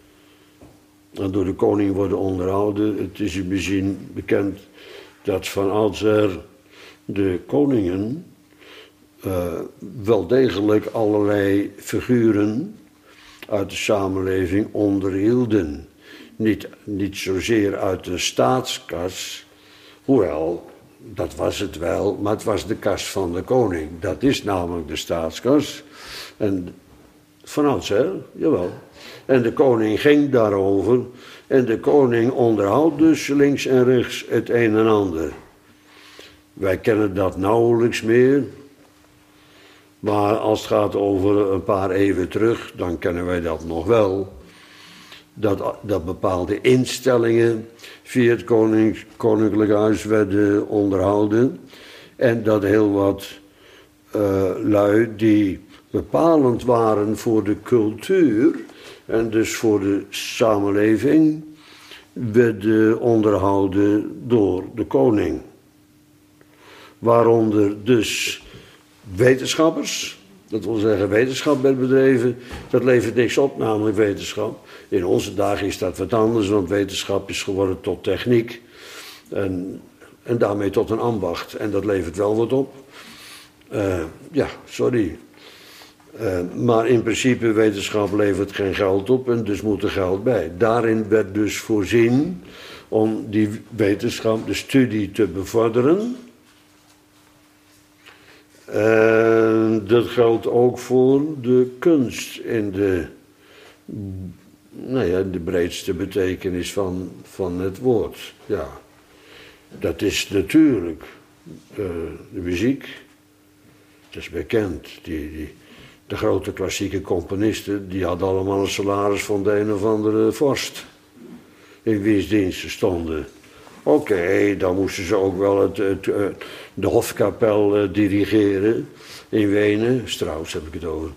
En door de koning worden onderhouden. Het is u misschien bekend dat van oudsher de koningen uh, wel degelijk allerlei figuren uit de samenleving onderhielden. Niet, niet zozeer uit de staatskas, hoewel, dat was het wel, maar het was de kas van de koning. Dat is namelijk de staatskas. En van oudsher, jawel. En de koning ging daarover. En de koning onderhoudt dus links en rechts het een en ander. Wij kennen dat nauwelijks meer. Maar als het gaat over een paar eeuwen terug, dan kennen wij dat nog wel. Dat, dat bepaalde instellingen via het koning, koninklijk huis werden onderhouden. En dat heel wat uh, lui die bepalend waren voor de cultuur en dus voor de samenleving, werden onderhouden door de koning. Waaronder dus wetenschappers, dat wil zeggen wetenschap werd bedreven, dat levert niks op, namelijk wetenschap. In onze dagen is dat wat anders, want wetenschap is geworden tot techniek en, en daarmee tot een ambacht. En dat levert wel wat op. Uh, ja, sorry. Uh, maar in principe, wetenschap levert geen geld op en dus moet er geld bij. Daarin werd dus voorzien om die wetenschap, de studie te bevorderen. Uh, dat geldt ook voor de kunst in de, nou ja, de breedste betekenis van, van het woord. Ja, dat is natuurlijk uh, de muziek, dat is bekend. Die, die, de grote klassieke componisten, die hadden allemaal een salaris van de een of andere vorst. In wiens dienst ze stonden. Oké, okay, dan moesten ze ook wel het, het, het, de hofkapel uh, dirigeren in Wenen. Strauss heb ik het over.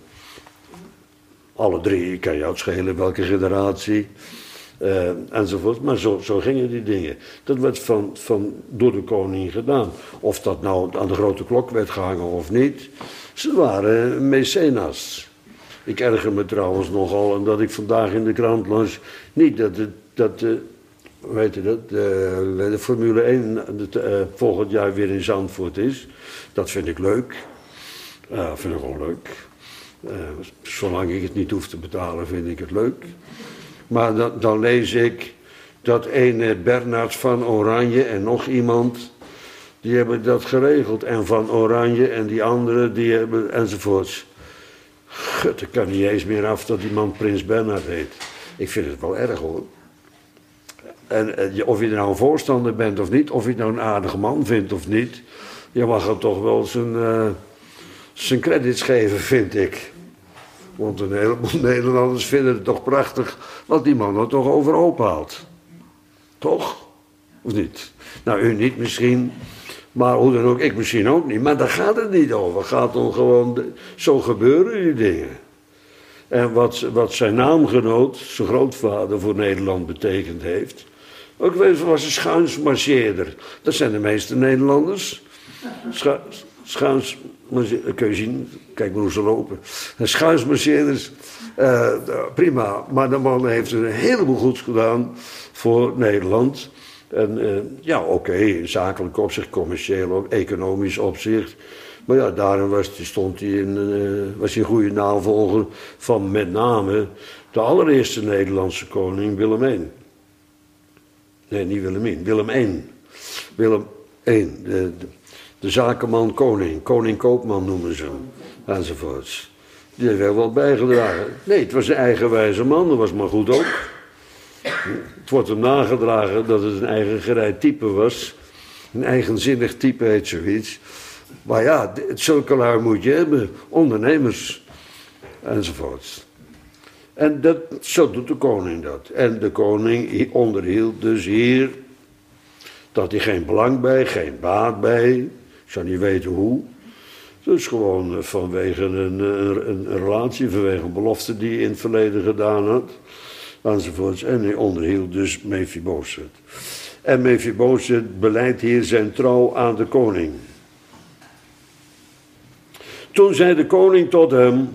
Alle drie, kan je uitschelen welke generatie. Uh, enzovoort. Maar zo, zo gingen die dingen. Dat werd van, van, door de koning gedaan. Of dat nou aan de grote klok werd gehangen of niet. Ze waren mecenas. Ik erger me trouwens nogal omdat ik vandaag in de krant las. Niet dat het, dat de, weet je dat, de, de Formule één de, uh, volgend jaar weer in Zandvoort is. Dat vind ik leuk. Uh, vind ik wel leuk. Uh, zolang ik het niet hoef te betalen, vind ik het leuk. Maar dan, dan lees ik dat ene Bernard van Oranje en nog iemand, die hebben dat geregeld. En van Oranje en die anderen, die hebben enzovoorts. Gut, ik kan niet eens meer af dat die man Prins Bernhard heet. Ik vind het wel erg hoor. En, en of je er nou een voorstander bent of niet, of je het nou een aardige man vindt of niet, je mag hem toch wel zijn, uh, zijn credits geven, vind ik. Want een heleboel Nederlanders vinden het toch prachtig wat die man er toch overhoop haalt. Toch? Of niet? Nou, u niet misschien, maar hoe dan ook, ik misschien ook niet. Maar daar gaat het niet over. Het gaat om gewoon, de, zo gebeuren die dingen. En wat, wat zijn naamgenoot, zijn grootvader voor Nederland betekend heeft. Ook weet was een schuinsmarcheerder. Dat zijn de meeste Nederlanders. Schu schuins, kun je zien, kijk maar hoe ze lopen. Schuinsmarcheerders, uh, prima. Maar de man heeft een heleboel goeds gedaan voor Nederland. En uh, ja, oké, okay, zakelijk opzicht, commercieel, economisch opzicht. Maar ja, daarom was, stond hij in, uh, was hij een goede navolger van met name de allereerste Nederlandse koning Willem de Eerste. Nee, niet Willem de Eerste, Willem de Eerste. Willem de Eerste, de, de, de zakenman koning, koning koopman noemen ze hem, enzovoorts. Die heeft wel wat bijgedragen. Nee, het was een eigenwijze man, dat was maar goed ook. Het wordt hem nagedragen dat het een eigen gereid type was. Een eigenzinnig type heet zoiets. Maar ja, zulke lui moet je hebben. Ondernemers. Enzovoorts. En dat, zo doet de koning dat. En de koning onderhield dus hier dat hij geen belang bij, geen baat bij. Ik zou niet weten hoe. Dus gewoon vanwege een, een, een relatie, vanwege een belofte die hij in het verleden gedaan had. Enzovoorts. En hij onderhield dus Mephibozet. En Mephibozet beleidt hier zijn trouw aan de koning. Toen zei de koning tot hem,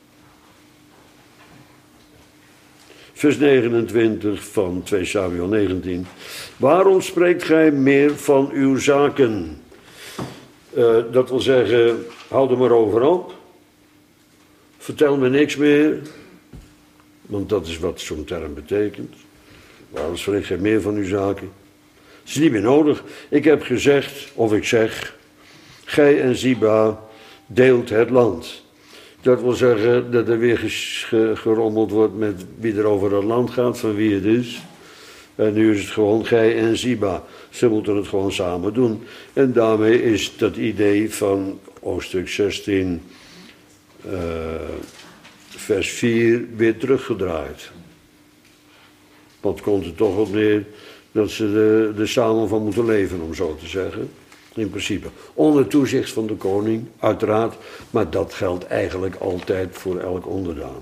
vers negenentwintig van twee Samuel negentien. Waarom spreekt gij meer van uw zaken? Uh, dat wil zeggen, houd er maar over op. Vertel me niks meer. Want dat is wat zo'n term betekent. Waarom spreekt gij meer van uw zaken? Het is niet meer nodig. Ik heb gezegd, of ik zeg, gij en Ziba deelt het land. Dat wil zeggen dat er weer gerommeld wordt met wie er over het land gaat, van wie het is. En nu is het gewoon gij en Ziba. Ze moeten het gewoon samen doen. En daarmee is dat idee van hoofdstuk zestien, uh, vers vier, weer teruggedraaid. Want het komt er toch op neer dat ze er, er samen van moeten leven, om zo te zeggen. In principe. Onder toezicht van de koning, uiteraard. Maar dat geldt eigenlijk altijd voor elk onderdaan.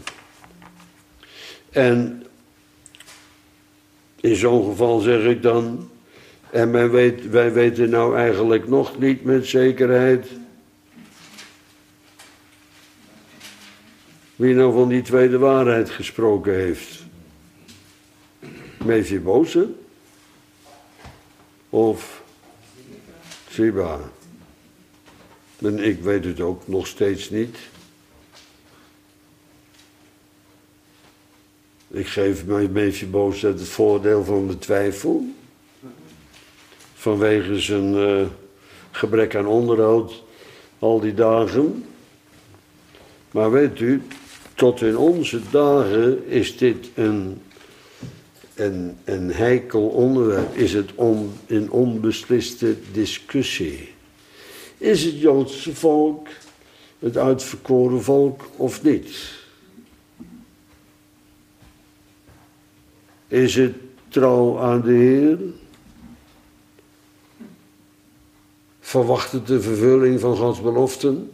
En in zo'n geval zeg ik dan, en wij, weet, wij weten nou eigenlijk nog niet met zekerheid wie nou van die tweede waarheid gesproken heeft. Mephibozet of Ziba. En ik weet het ook nog steeds niet. Ik geef Mephibozet het voordeel van de twijfel. Vanwege zijn uh, gebrek aan onderhoud al die dagen. Maar weet u, tot in onze dagen is dit een, een, een heikel onderwerp. Is het on, een onbesliste discussie. Is het Joodse volk het uitverkoren volk of niet? Is het trouw aan de Heer? Verwacht het de vervulling van Gods beloften?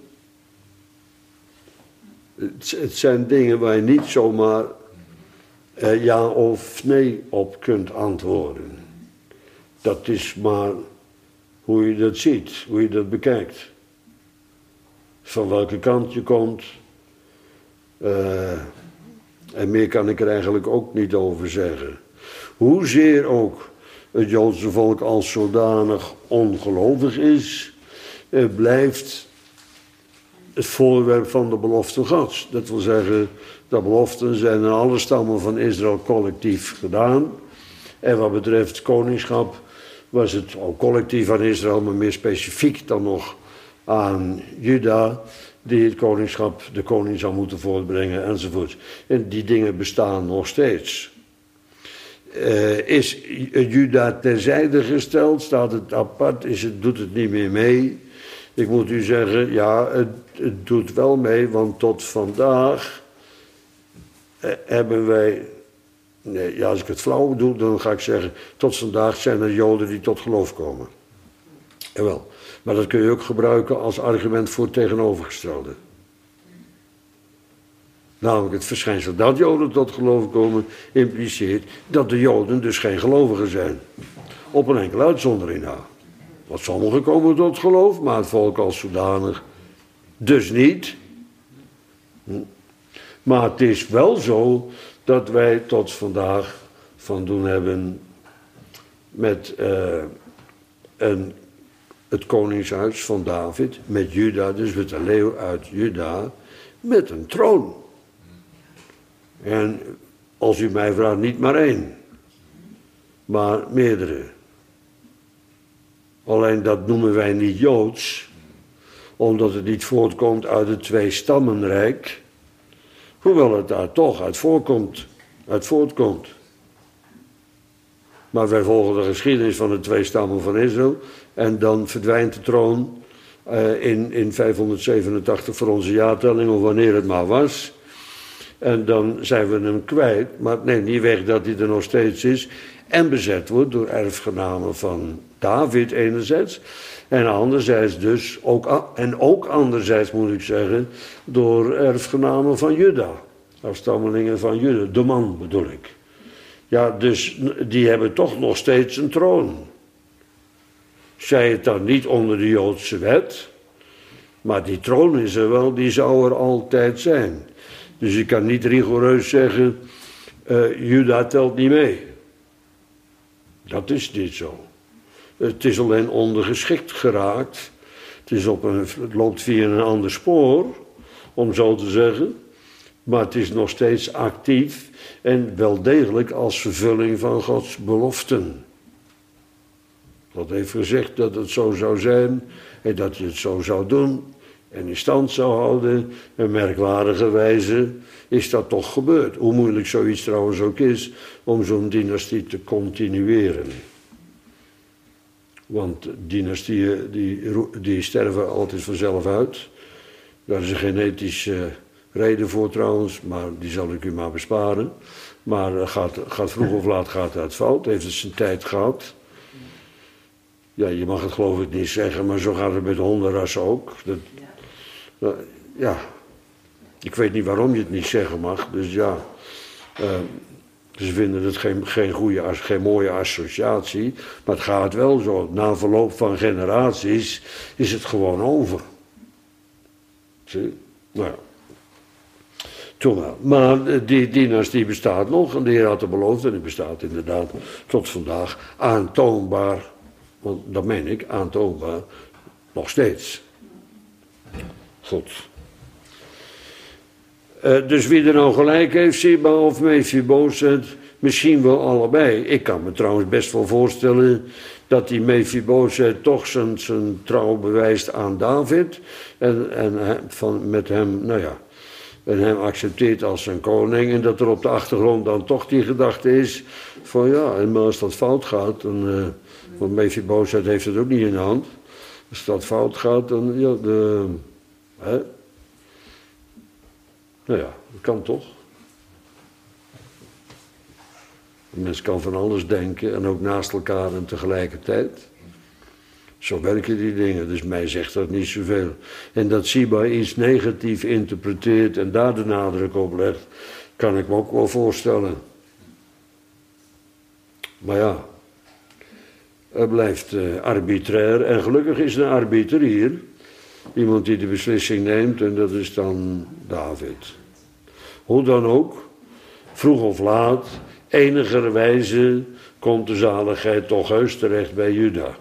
Het, het zijn dingen waar je niet zomaar eh, ja of nee op kunt antwoorden. Dat is maar hoe je dat ziet, hoe je dat bekijkt. Van welke kant je komt. Uh, en meer kan ik er eigenlijk ook niet over zeggen. Hoezeer ook het Joodse volk als zodanig ongelovig is, uh, blijft het voorwerp van de belofte Gods. Dat wil zeggen, de beloften zijn in alle stammen van Israël collectief gedaan. En wat betreft koningschap was het ook collectief aan Israël, maar meer specifiek dan nog aan Juda, die het koningschap, de koning zou moeten voortbrengen enzovoort. En die dingen bestaan nog steeds. Uh, is Juda terzijde gesteld? Staat het apart? Is het, doet het niet meer mee? Ik moet u zeggen, ja, het, het doet wel mee, want tot vandaag uh, hebben wij... Nee, ja, als ik het flauw doe, dan ga ik zeggen, tot vandaag zijn er Joden die tot geloof komen. Jawel. Maar dat kun je ook gebruiken als argument voor het tegenovergestelde. Namelijk het verschijnsel dat Joden tot geloof komen impliceert dat de Joden dus geen gelovigen zijn. Op een enkele uitzondering na. Want sommigen komen tot geloof, maar het volk als zodanig dus niet. Maar het is wel zo dat wij tot vandaag van doen hebben met uh, een, het koningshuis van David, met Juda, dus met de leeuw uit Juda, met een troon. En als u mij vraagt, niet maar één, maar meerdere. Alleen dat noemen wij niet Joods, omdat het niet voortkomt uit het twee-stammenrijk, hoewel het daar toch uit voorkomt, uit voortkomt. Maar wij volgen de geschiedenis van de twee stammen van Israël. En dan verdwijnt de troon uh, in, in vijfhonderdzevenentachtig voor onze jaartelling, of wanneer het maar was. En dan zijn we hem kwijt. Maar het neemt niet weg dat hij er nog steeds is. En bezet wordt door erfgenamen van David enerzijds. En anderzijds dus, ook, en ook anderzijds moet ik zeggen, door erfgenamen van Juda. Afstammelingen van Juda, de man bedoel ik. Ja, dus die hebben toch nog steeds een troon. Zij het dan niet onder de Joodse wet, maar die troon is er wel, die zou er altijd zijn. Dus je kan niet rigoureus zeggen, uh, Juda telt niet mee. Dat is niet zo. Het is alleen ondergeschikt geraakt. Het, is op een, het loopt via een ander spoor, om zo te zeggen. Maar het is nog steeds actief en wel degelijk als vervulling van Gods beloften. God heeft gezegd dat het zo zou zijn en dat hij het zo zou doen en in stand zou houden. En merkwaardige wijze is dat toch gebeurd. Hoe moeilijk zoiets trouwens ook is om zo'n dynastie te continueren. Want dynastieën die, die sterven altijd vanzelf uit. Daar is een genetische reden voor trouwens, maar die zal ik u maar besparen. Maar gaat, gaat vroeg of laat gaat het fout, heeft het zijn tijd gehad. Ja, je mag het geloof ik niet zeggen, maar zo gaat het met hondenrassen ook. Dat, uh, ja, ik weet niet waarom je het niet zeggen mag, dus ja. Uh, ze vinden het geen, geen, goede, geen mooie associatie, maar het gaat wel zo. Na verloop van generaties is het gewoon over. Zie? Nou ja. Toen wel. Maar die dynastie bestaat nog en de Heer had het beloofd en die bestaat inderdaad tot vandaag aantoonbaar, want dat meen ik, aantoonbaar, nog steeds. Goed. Uh, dus wie er nou gelijk heeft, Siba of Mephibosheth, misschien wel allebei. Ik kan me trouwens best wel voorstellen dat die Mephibosheth toch zijn, zijn trouw bewijst aan David en, en van, met hem, nou ja, en hem accepteert als zijn koning en dat er op de achtergrond dan toch die gedachte is van ja, en maar als dat fout gaat, dan, uh, want Mephibosheth heeft het ook niet in de hand, als dat fout gaat, dan ja, de, hè, Nou ja, dat kan toch? Een mens kan van alles denken en ook naast elkaar en tegelijkertijd. Zo werken die dingen, dus mij zegt dat niet zoveel. En dat Siba iets negatief interpreteert en daar de nadruk op legt, kan ik me ook wel voorstellen. Maar ja, het blijft uh, arbitrair en gelukkig is een arbiter hier. Iemand die de beslissing neemt en dat is dan David. Hoe dan ook, vroeg of laat, enigerwijze komt de zaligheid toch heus terecht bij Juda.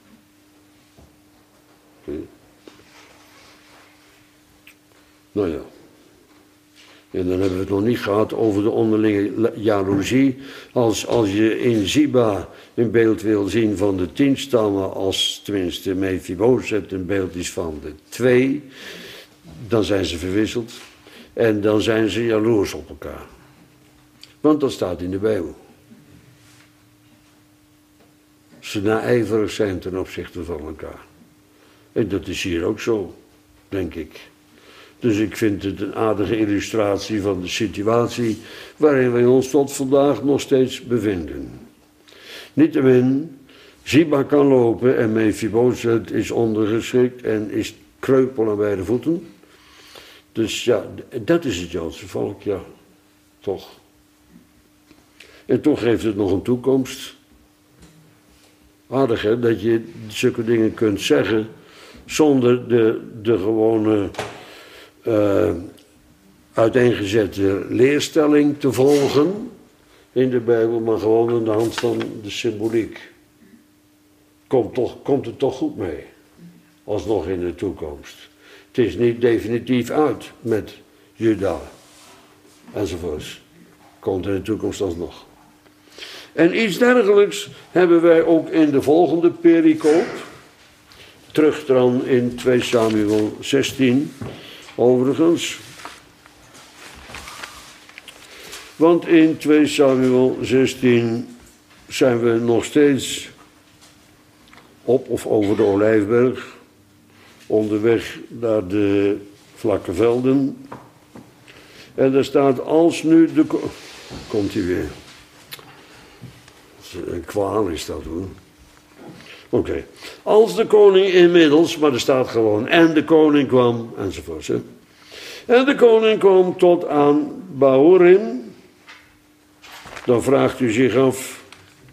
Nou ja. En dan hebben we het nog niet gehad over de onderlinge jaloezie. Als, als je in Ziba een beeld wil zien van de tien stammen, als tenminste Mephibozet een beeld is van de twee, dan zijn ze verwisseld. En dan zijn ze jaloers op elkaar. Want dat staat in de Bijbel. Ze naijverig zijn ten opzichte van elkaar. En dat is hier ook zo, denk ik. Dus ik vind het een aardige illustratie van de situatie waarin wij ons tot vandaag nog steeds bevinden. Niettemin, Ziba kan lopen en Mephibozet is ondergeschikt en is kreupel aan beide voeten. Dus ja, dat is het Joodse volk, ja, toch. En toch heeft het nog een toekomst. Aardig hè, dat je zulke dingen kunt zeggen zonder de, de gewone uh, uiteengezette leerstelling te volgen in de Bijbel, maar gewoon aan de hand van de symboliek. Komt, toch, komt het toch goed mee, alsnog in de toekomst. Het is niet definitief uit met Juda enzovoorts. Komt in de toekomst alsnog. En iets dergelijks hebben wij ook in de volgende pericoop. Terug dan in twee Samuel zestien, overigens. Want in twee Samuel zestien zijn we nog steeds op of over de Olijfberg, onderweg naar de vlakke velden. En daar staat als nu de... Komt hij weer. Een kwaal is dat hoor. Oké. Okay. Als de koning inmiddels, maar er staat gewoon, en de koning kwam, enzovoort. Hè. En de koning kwam tot aan Bahurim. Dan vraagt u zich af,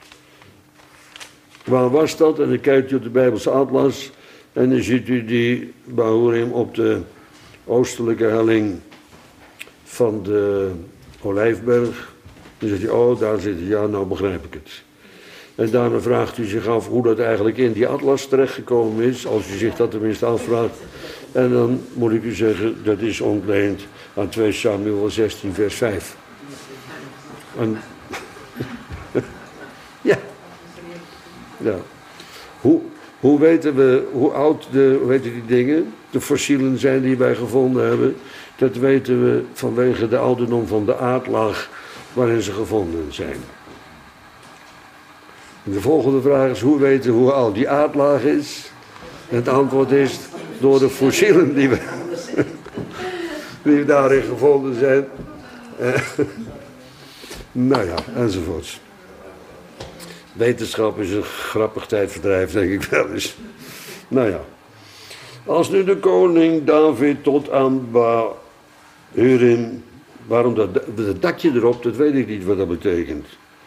waar was dat? En dan kijkt u op de Bijbelse atlas en dan ziet u die Bahurim op de oostelijke helling van de Olijfberg. Dan zegt hij, oh daar zit hij, ja nou begrijp ik het. En daarna vraagt u zich af hoe dat eigenlijk in die atlas terechtgekomen is, als u zich dat tenminste afvraagt. En dan moet ik u zeggen, dat is ontleend aan twee Samuel zestien vers vijf. En ja. Ja. Hoe, hoe weten we hoe oud de, hoe weten die dingen, de fossielen zijn die wij gevonden hebben? Dat weten we vanwege de ouderdom van de aardlaag waarin ze gevonden zijn. En de volgende vraag is, hoe weten we hoe oud die aardlaag is? En het antwoord is, door de fossielen die we, die daarin gevonden zijn. Nou ja, enzovoorts. Wetenschap is een grappig tijdverdrijf, denk ik wel eens. Nou ja. Als nu de koning David tot aan Bahurim, waarom dat, dat dakje erop, dat weet ik niet wat dat betekent.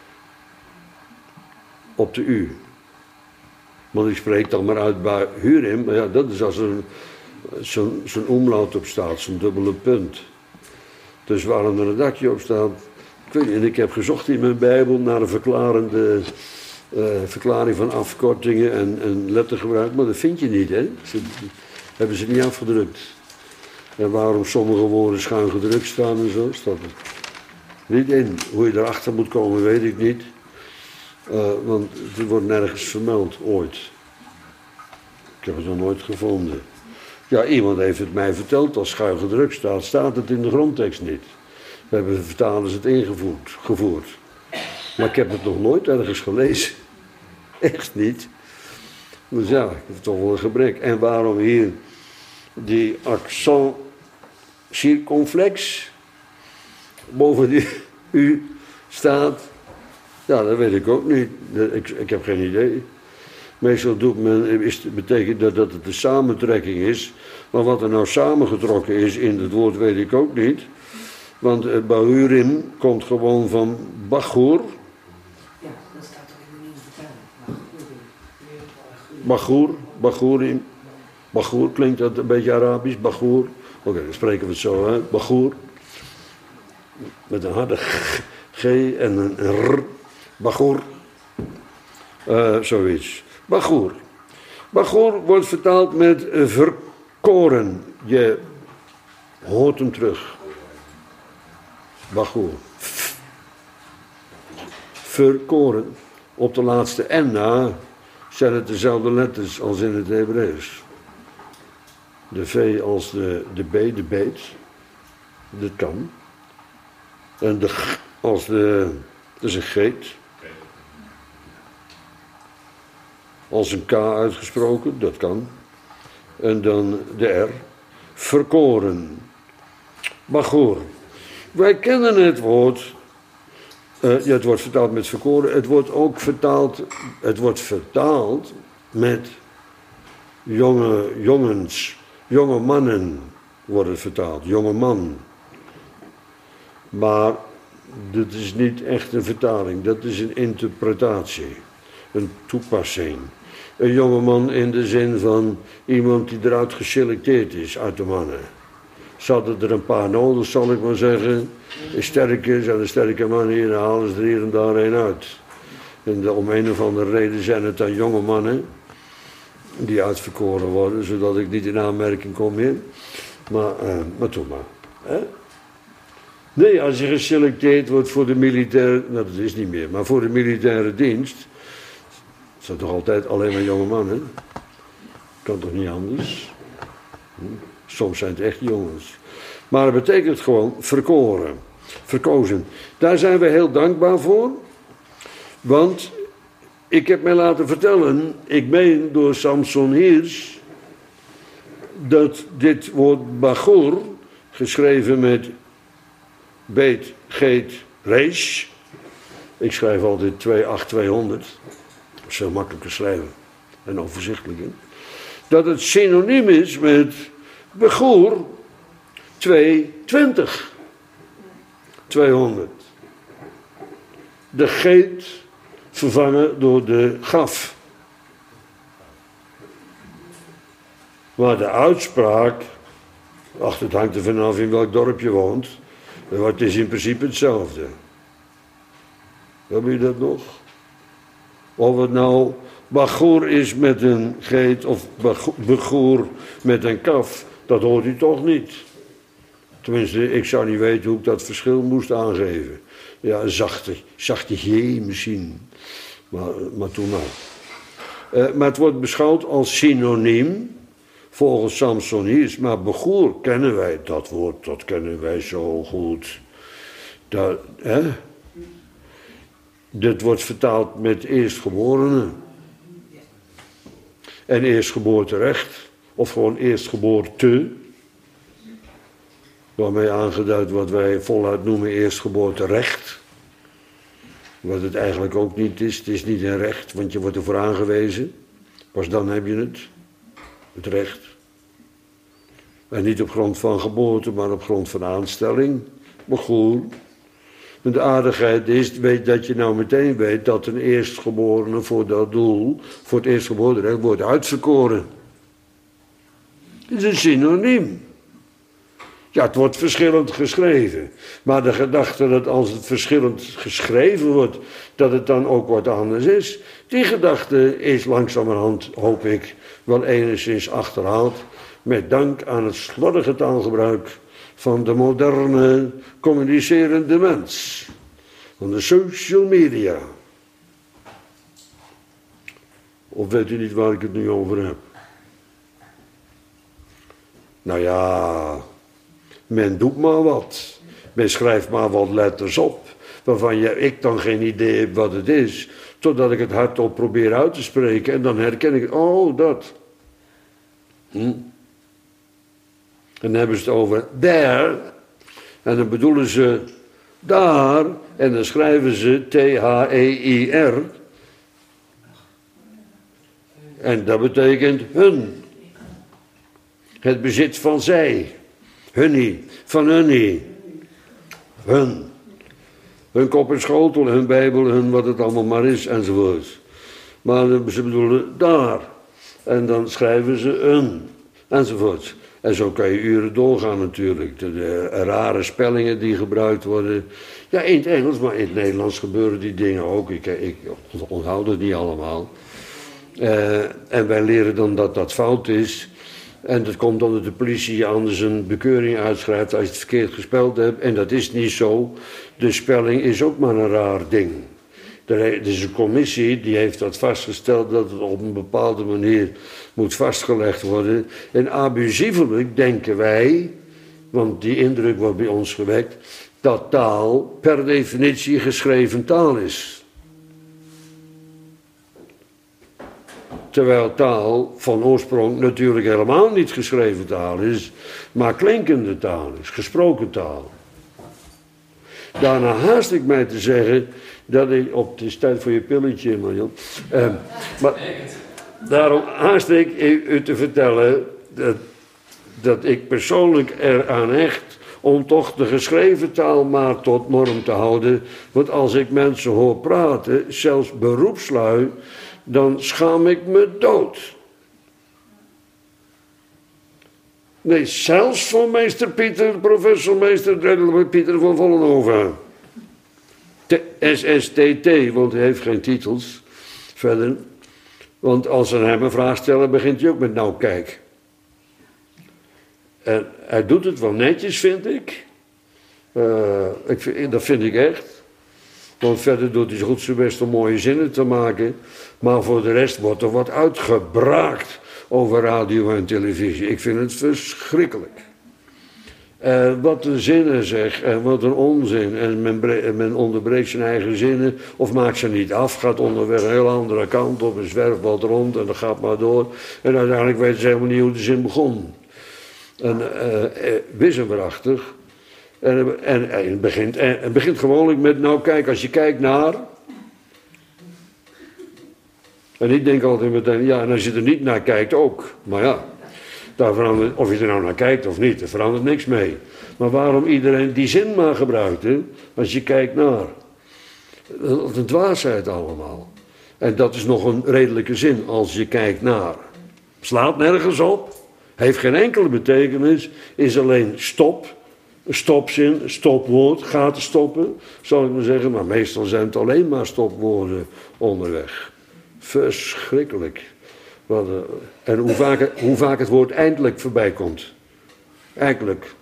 Op de U. Want ik spreek dan maar uit Bahurim, maar ja, dat is als er zo'n zo'n omlaut op staat, zo'n dubbele punt. Dus waarom er een dakje op staat, ik weet niet. En ik heb gezocht in mijn Bijbel naar een verklarende uh, verklaring van afkortingen en, en lettergebruik, maar dat vind je niet, hè. Ze hebben ze niet afgedrukt. En waarom sommige woorden schuin gedrukt staan en zo, staat er niet in. Hoe je erachter moet komen, weet ik niet. Uh, want het wordt nergens vermeld, ooit. Ik heb het nog nooit gevonden. Ja, iemand heeft het mij verteld, als schuin gedrukt staat, staat het in de grondtekst niet. We hebben de vertalers het ingevoerd, gevoerd. Maar ik heb het nog nooit ergens gelezen. Echt niet. Dus ja, ik heb toch wel een gebrek. En waarom hier die accent circonflex? boven die u staat, ja, dat weet ik ook niet. Ik, ik heb geen idee. Meestal doet men, is, betekent dat dat het een samentrekking is. Maar wat er nou samengetrokken is in het woord weet ik ook niet. Want uh, Bahurim komt gewoon van Bachur.
Ja, dat staat toch in de nieuwe vertaling.
Bachur, Bachurim. Bachur klinkt dat een beetje Arabisch, Bachur. Oké, okay, dan spreken we het zo uit. Bachur. Met een harde G en een R. Bachur. Uh, zoiets. Bachur. Bachur wordt vertaald met uh, verkoren. Je hoort hem terug. Bachur. Verkoren. Op de laatste N na zijn het dezelfde letters als in het Hebreeuws. De V als de, de B, de beet. Dat kan. En de G als de, dat is een geet. Als een K uitgesproken, dat kan. En dan de R. Verkoren. Bachur. Wij kennen het woord. Uh, ja, het wordt vertaald met verkoren. Het wordt ook vertaald. Het wordt vertaald met jonge jongens. Jonge mannen worden vertaald. Jonge man. Maar dat is niet echt een vertaling. Dat is een interpretatie. Een toepassing. Een jongeman in de zin van iemand die eruit geselecteerd is uit de mannen. Ze hadden er een paar nodig, zal ik maar zeggen. Sterke, zijn de sterke mannen hier, dan halen ze er hier en daar een uit. En de, om een of andere reden zijn het dan jonge mannen die uitverkoren worden, zodat ik niet in aanmerking kom meer. Maar, uh, maar toch maar. Hè? Nee, als je geselecteerd wordt voor de militaire, nou dat is niet meer, maar voor de militaire dienst, het zijn toch altijd alleen maar jonge mannen? Kan toch niet anders? Hm? Soms zijn het echt jongens. Maar het betekent gewoon verkoren, verkozen. Daar zijn we heel dankbaar voor, want ik heb mij laten vertellen, ik meen door Samson Hiers, dat dit woord Bachur, geschreven met beet, geet, rees. Ik schrijf altijd twee acht tweehonderd. Dat is heel makkelijk te schrijven. En overzichtelijk. Hè? Dat het synoniem is met Bechur tweehonderdtwintig. tweehonderd. De geet vervangen door de gaf. Maar de uitspraak, ach, het hangt er vanaf in welk dorp je woont. Maar het is in principe hetzelfde. Heb je dat nog? Of het nou Bachur is met een geet of Bechur met een kaf, dat hoort u toch niet. Tenminste, ik zou niet weten hoe ik dat verschil moest aangeven. Ja, een zachte, zachte G misschien. Maar, maar toen maar. Uh, maar het wordt beschouwd als synoniem, volgens Samson Hiers. Maar Bechur kennen wij, dat woord, dat kennen wij zo goed. Dat, hè? Dit wordt vertaald met eerstgeborene. En eerstgeboorterecht. Of gewoon eerstgeboorte. Waarmee aangeduid wat wij voluit noemen eerstgeboorterecht. Wat het eigenlijk ook niet is. Het is niet een recht, want je wordt ervoor aangewezen. Pas dan heb je het. Het recht. En niet op grond van geboorte, maar op grond van aanstelling. Maar goed. En de aardigheid is, weet dat je nou meteen weet dat een eerstgeborene voor dat doel, voor het eerstgeboorterecht, wordt uitverkoren. Het is een synoniem. Ja, het wordt verschillend geschreven. Maar de gedachte dat als het verschillend geschreven wordt, dat het dan ook wat anders is, die gedachte is langzamerhand, hoop ik, wel enigszins achterhaald, met dank aan het slordige taalgebruik van de moderne communicerende mens. Van de social media. Of weet u niet waar ik het nu over heb? Nou ja, men doet maar wat. Men schrijft maar wat letters op, waarvan je, ik dan geen idee heb wat het is, totdat ik het hardop probeer uit te spreken en dan herken ik het. Oh, dat. Hm? En dan hebben ze het over there. En dan bedoelen ze daar, en dan schrijven ze T H E I R. En dat betekent hun. Het bezit van zij. Hunnie, van hunnie. Hun. Hun kop en schotel, hun bijbel, hun wat het allemaal maar is, enzovoort. Maar ze bedoelen daar. En dan schrijven ze een, enzovoort. En zo kan je uren doorgaan natuurlijk. De, de rare spellingen die gebruikt worden. Ja, in het Engels, maar in het Nederlands gebeuren die dingen ook. Ik, ik onthoud het niet allemaal. Uh, en wij leren dan dat dat fout is. En dat komt omdat de politie je anders een bekeuring uitschrijft als je het verkeerd gespeld hebt. En dat is niet zo. De spelling is ook maar een raar ding. Er is een commissie die heeft dat vastgesteld dat het op een bepaalde manier moet vastgelegd worden. En abusievelijk denken wij, want die indruk wordt bij ons gewekt, dat taal per definitie geschreven taal is. Terwijl taal van oorsprong natuurlijk helemaal niet geschreven taal is, maar klinkende taal is, gesproken taal. Daarna haast ik mij te zeggen dat ik, op, het is tijd voor je pilletje, Marjan. Uh, maar daarom haast ik u te vertellen dat, dat ik persoonlijk eraan hecht om toch de geschreven taal maar tot norm te houden. Want als ik mensen hoor praten, zelfs beroepslui, dan schaam ik me dood. Nee, zelfs voor meester Pieter, professor meester Pieter van Vollenhoven. S S T T, want hij heeft geen titels. Verder. Want als ze hem een vraag stellen, begint hij ook met nou kijk. En hij doet het wel netjes, vind ik. Uh, ik vind dat vind ik echt. Want verder doet hij zo goed zijn best om mooie zinnen te maken. Maar voor de rest wordt er wat uitgebraakt over radio en televisie. Ik vind het verschrikkelijk. Uh, wat de zinnen zeg, en wat een onzin. En men, bre- men onderbreekt zijn eigen zinnen, of maakt ze niet af, gaat onderweg een heel andere kant op, een zwerfbad rond en dan gaat maar door. En uiteindelijk weten ze helemaal niet hoe de zin begon. En uh, uh, wisselachtig. En, en, en, het begint, en het begint gewoonlijk met, nou kijk, als je kijkt naar. En ik denk altijd meteen, ja, en als je er niet naar kijkt ook. Maar ja, daar verandert, of je er nou naar kijkt of niet, er verandert niks mee. Maar waarom iedereen die zin maar gebruikt, hè, als je kijkt naar. Dat is een dwaasheid allemaal. En dat is nog een redelijke zin, als je kijkt naar. Slaat nergens op, heeft geen enkele betekenis, is alleen stop. Een stopzin, een stopwoord, gaat stoppen, zal ik maar zeggen. Maar meestal zijn het alleen maar stopwoorden onderweg. Verschrikkelijk. Wat, uh, en hoe vaak, hoe vaak het woord eindelijk voorbij komt. Eigenlijk.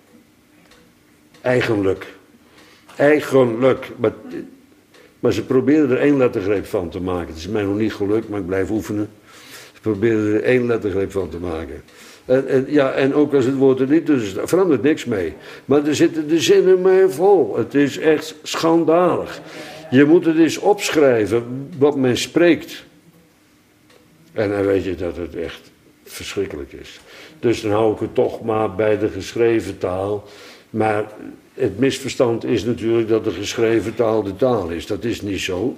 Eigenlijk. Eigenlijk. Maar, maar ze proberen er één lettergreep van te maken. Het is mij nog niet gelukt, maar ik blijf oefenen. Ze proberen er één lettergreep van te maken. En, en, ja, en ook als het woord er niet dus er verandert niks mee. Maar er zitten de zinnen mee vol. Het is echt schandalig. Je moet het eens opschrijven wat men spreekt. En dan weet je dat het echt verschrikkelijk is. Dus dan hou ik het toch maar bij de geschreven taal. Maar het misverstand is natuurlijk dat de geschreven taal de taal is. Dat is niet zo.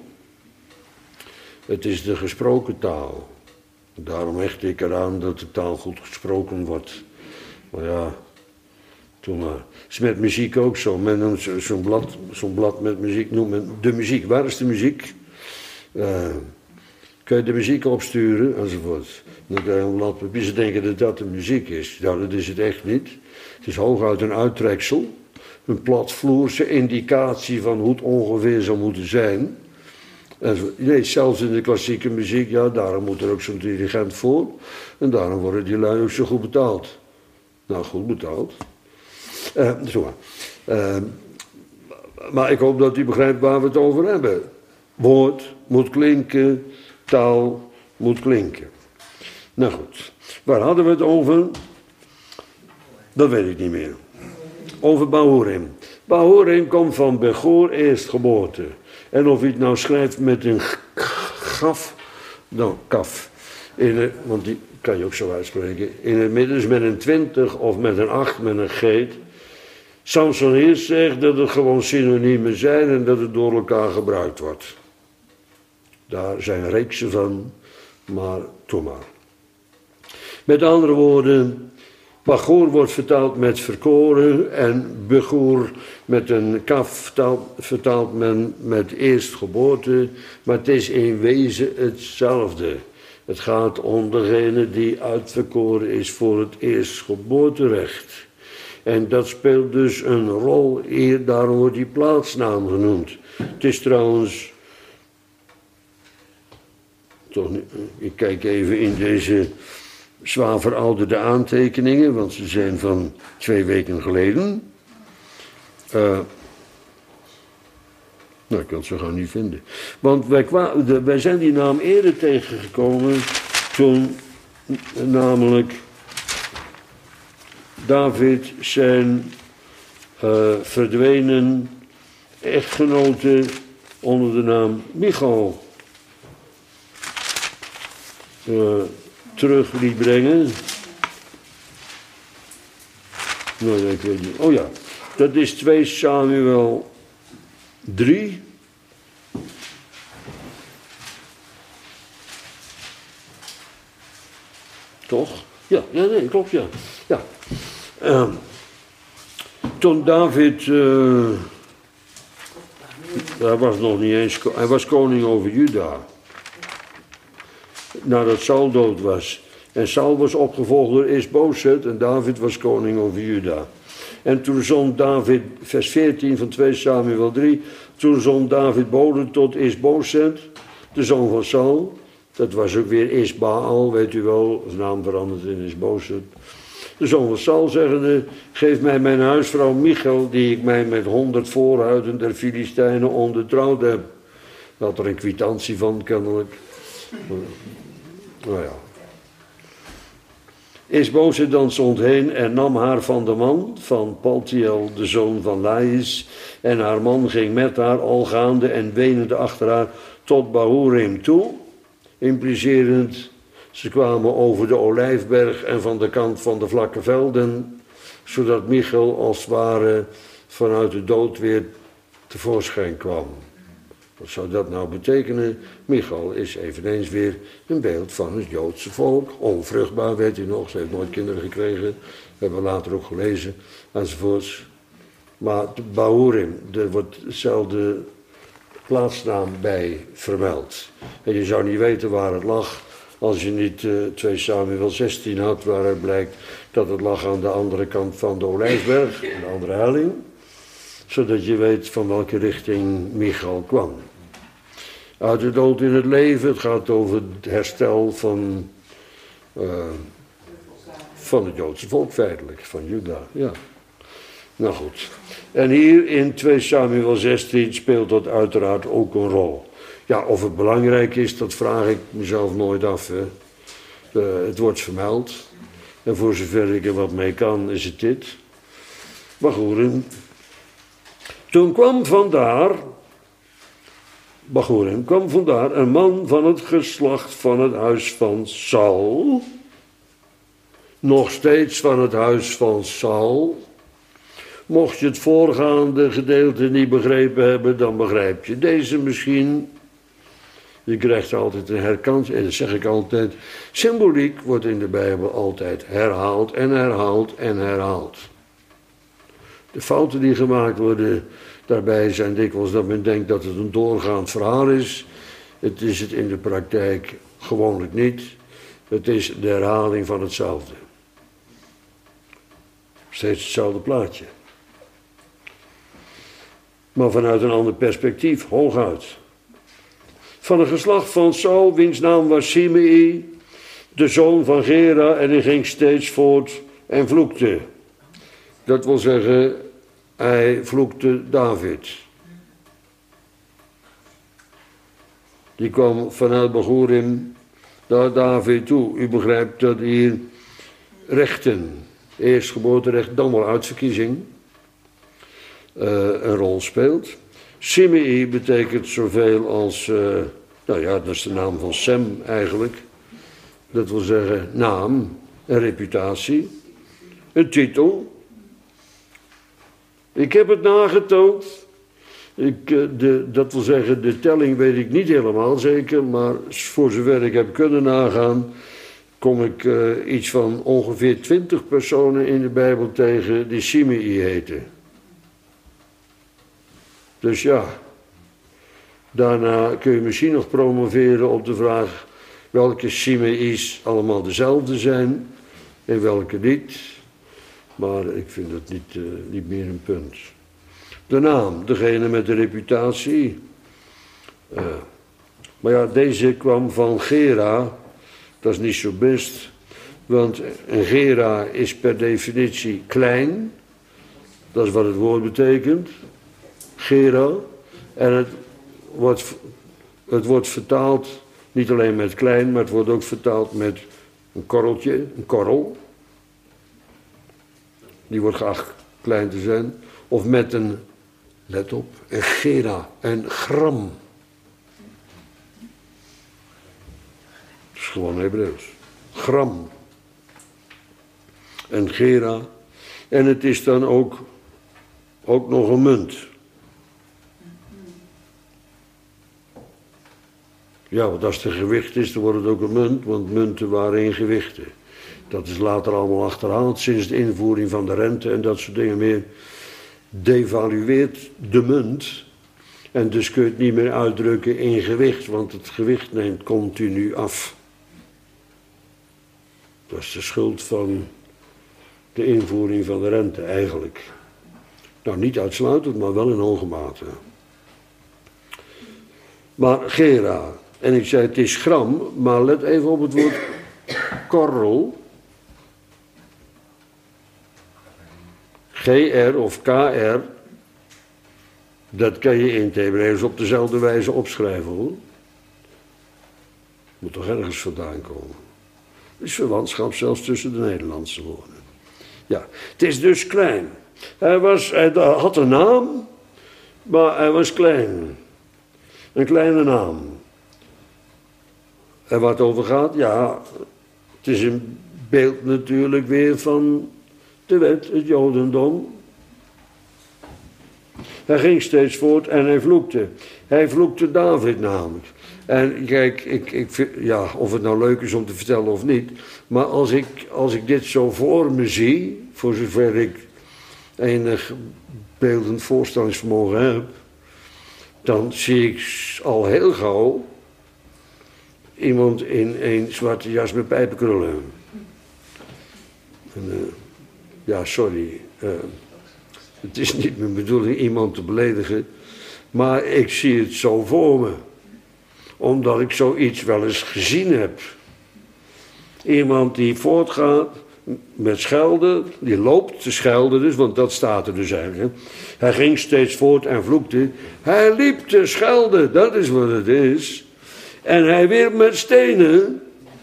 Het is de gesproken taal. Daarom hecht ik eraan dat de taal goed gesproken wordt. Maar ja, toen maar. Het is met muziek ook zo. Men noemt zo, zo'n blad, zo'n blad met muziek, noemt men de muziek. Waar is de muziek? Uh, kun je de muziek opsturen? Enzovoort. Dan krijg je een blad papier. Ze denken dat dat de muziek is. Nou, dat is het echt niet. Het is hooguit een uittreksel. Een platvloerse indicatie van hoe het ongeveer zou moeten zijn. Nee, zelfs in de klassieke muziek, ja, daarom moet er ook zo'n dirigent voor. En daarom worden die lui ook zo goed betaald. Nou, goed betaald. Uh, zo maar. Uh, maar ik hoop dat u begrijpt waar we het over hebben. Woord moet klinken, taal moet klinken. Nou goed, waar hadden we het over? Dat weet ik niet meer. Over Bahurim. Bahurim komt van Begoor, eerstgeboorte. En of je het nou schrijft met een gaf, nou kaf, in het, want die kan je ook zo uitspreken. In het midden is met een twintig of met een acht, met een geet. Samson eerst zegt dat het gewoon synoniemen zijn en dat het door elkaar gebruikt wordt. Daar zijn reeksen van, maar toe maar. Met andere woorden, Pachor wordt vertaald met verkoren en Begoer met een kaf vertaalt, vertaalt men met eerstgeboorte, maar het is in wezen hetzelfde. Het gaat om degene die uitverkoren is voor het eerstgeboorterecht. En dat speelt dus een rol hier, daarom wordt die plaatsnaam genoemd. Het is trouwens, toch, ik kijk even in deze zwaar verouderde aantekeningen, want ze zijn van twee weken geleden. Uh, nou, ik kan het zo gaan niet vinden. Want wij, kwa- de, wij zijn die naam eerder tegengekomen toen namelijk David zijn uh, verdwenen echtgenote onder de naam Michal uh, terug liet brengen. Nou, ik weet niet. Oh ja, dat is twee Samuel drie. Toch? Ja, ja, nee, klopt, ja. ja. Uh, toen David, uh, hij was nog niet eens, hij was koning over Juda. Nadat Saul dood was. En Saul was opgevolgd door Isboset en David was koning over Juda. En toen zond David, vers veertien van twee Samuel drie, toen zond David bode tot Isboset, de zoon van Saul. Dat was ook weer Isbaal, weet u wel, zijn naam veranderd in Isboset. De zoon van Saul zeggende, geef mij mijn huisvrouw Michal, die ik mij met honderd voorhuiden der Filistijnen ondertrouwd heb. Daar had er een kwitantie van, kennelijk. Nou ja. Isboset dan stond heen en nam haar van de man van Paltiel, de zoon van Lais. En haar man ging met haar al gaande en wenende achter haar tot Bahurim toe. Implicerend, ze kwamen over de olijfberg en van de kant van de vlakke velden, zodat Michal als het ware vanuit de dood weer tevoorschijn kwam. Wat zou dat nou betekenen? Michal is eveneens weer een beeld van het Joodse volk. Onvruchtbaar, weet u nog, ze heeft nooit kinderen gekregen. Hebben we later ook gelezen, enzovoorts. Maar Bahurim, er wordt dezelfde plaatsnaam bij vermeld. En je zou niet weten waar het lag als je niet uh, twee Samuel zestien had, waaruit blijkt dat het lag aan de andere kant van de Olijfberg, aan de andere helling. Zodat je weet van welke richting Michal kwam. Uit de dood in het leven, het gaat over het herstel van, uh, van het Joodse volk feitelijk, van Juda, ja. Nou goed. En hier in twee Samuel zestien speelt dat uiteraard ook een rol. Ja, of het belangrijk is, dat vraag ik mezelf nooit af. Hè. Uh, het wordt vermeld. En voor zover ik er wat mee kan, is het dit. Maar goed. Toen kwam vandaar, Bahurim, kwam vandaar een man van het geslacht van het huis van Saul. Nog steeds van het huis van Saul. Mocht je het voorgaande gedeelte niet begrepen hebben, dan begrijp je deze misschien. Je krijgt altijd een herkans, en dat zeg ik altijd. Symboliek wordt in de Bijbel altijd herhaald en herhaald en herhaald. De fouten die gemaakt worden daarbij zijn dikwijls dat men denkt dat het een doorgaand verhaal is. Het is het in de praktijk gewoonlijk niet. Het is de herhaling van hetzelfde. Steeds hetzelfde plaatje. Maar vanuit een ander perspectief, hooguit. Van het geslacht van Saul, wiens naam was Simei, de zoon van Gera, en hij ging steeds voort en vloekte. Dat wil zeggen, hij vloekte David. Die kwam vanuit Bahurim naar David toe. U begrijpt dat hier rechten, eerstgeboorterecht, dan wel uitverkiezing, uh, een rol speelt. Simei betekent zoveel als, uh, nou ja, dat is de naam van Sem eigenlijk. Dat wil zeggen naam, een reputatie, een titel. Ik heb het nageteld. Ik, de, dat wil zeggen, de telling weet ik niet helemaal zeker, maar voor zover ik heb kunnen nagaan, kom ik uh, iets van ongeveer twintig personen in de Bijbel tegen die Simei heten. Dus ja, daarna kun je misschien nog promoveren op de vraag welke Simei's allemaal dezelfde zijn en welke niet. Maar ik vind dat niet, uh, niet meer een punt. De naam, degene met de reputatie. Uh, maar ja, deze kwam van Gera. Dat is niet zo best. Want een Gera is per definitie klein. Dat is wat het woord betekent. Gera. En het wordt, het wordt vertaald niet alleen met klein, maar het wordt ook vertaald met een korreltje, een korrel. Die wordt geacht klein te zijn. Of met een, let op, een Gera, een gram. Dat is gewoon Hebreeuws. Gram. Een Gera. En het is dan ook, ook nog een munt. Ja, want als het een gewicht is, dan wordt het ook een munt, want munten waren in gewichten. Dat is later allemaal achterhaald, sinds de invoering van de rente en dat soort dingen meer. Devalueert de munt. En dus kun je het niet meer uitdrukken in gewicht, want het gewicht neemt continu af. Dat is de schuld van de invoering van de rente eigenlijk. Nou, niet uitsluitend, maar wel in hoge mate. Maar Gera, en ik zei het is gram, maar let even op het woord korrel. G R of K R, dat kan je in het Hebreeuws op dezelfde wijze opschrijven hoor. Moet toch ergens vandaan komen. Er is verwantschap zelfs tussen de Nederlandse woorden. Ja, het is dus klein. Hij, was, hij had een naam, maar hij was klein. Een kleine naam. En waar het over gaat, ja, het is een beeld natuurlijk weer van de wet, het Jodendom. Hij ging steeds voort en hij vloekte. Hij vloekte David namelijk. En kijk, ik, ik vind, ja, of het nou leuk is om te vertellen of niet, maar als ik, als ik dit zo voor me zie, voor zover ik enig beeldend voorstellingsvermogen heb, dan zie ik al heel gauw iemand in een zwarte jas met pijpenkrullen. En, uh, ja, sorry. Uh, het is niet mijn bedoeling iemand te beledigen, maar ik zie het zo voor me. Omdat ik zoiets wel eens gezien heb. Iemand die voortgaat met schelden, die loopt te schelden dus, want dat staat er dus eigenlijk. Hij ging steeds voort en vloekte. Hij liep te schelden, dat is wat het is. En hij wierp met stenen.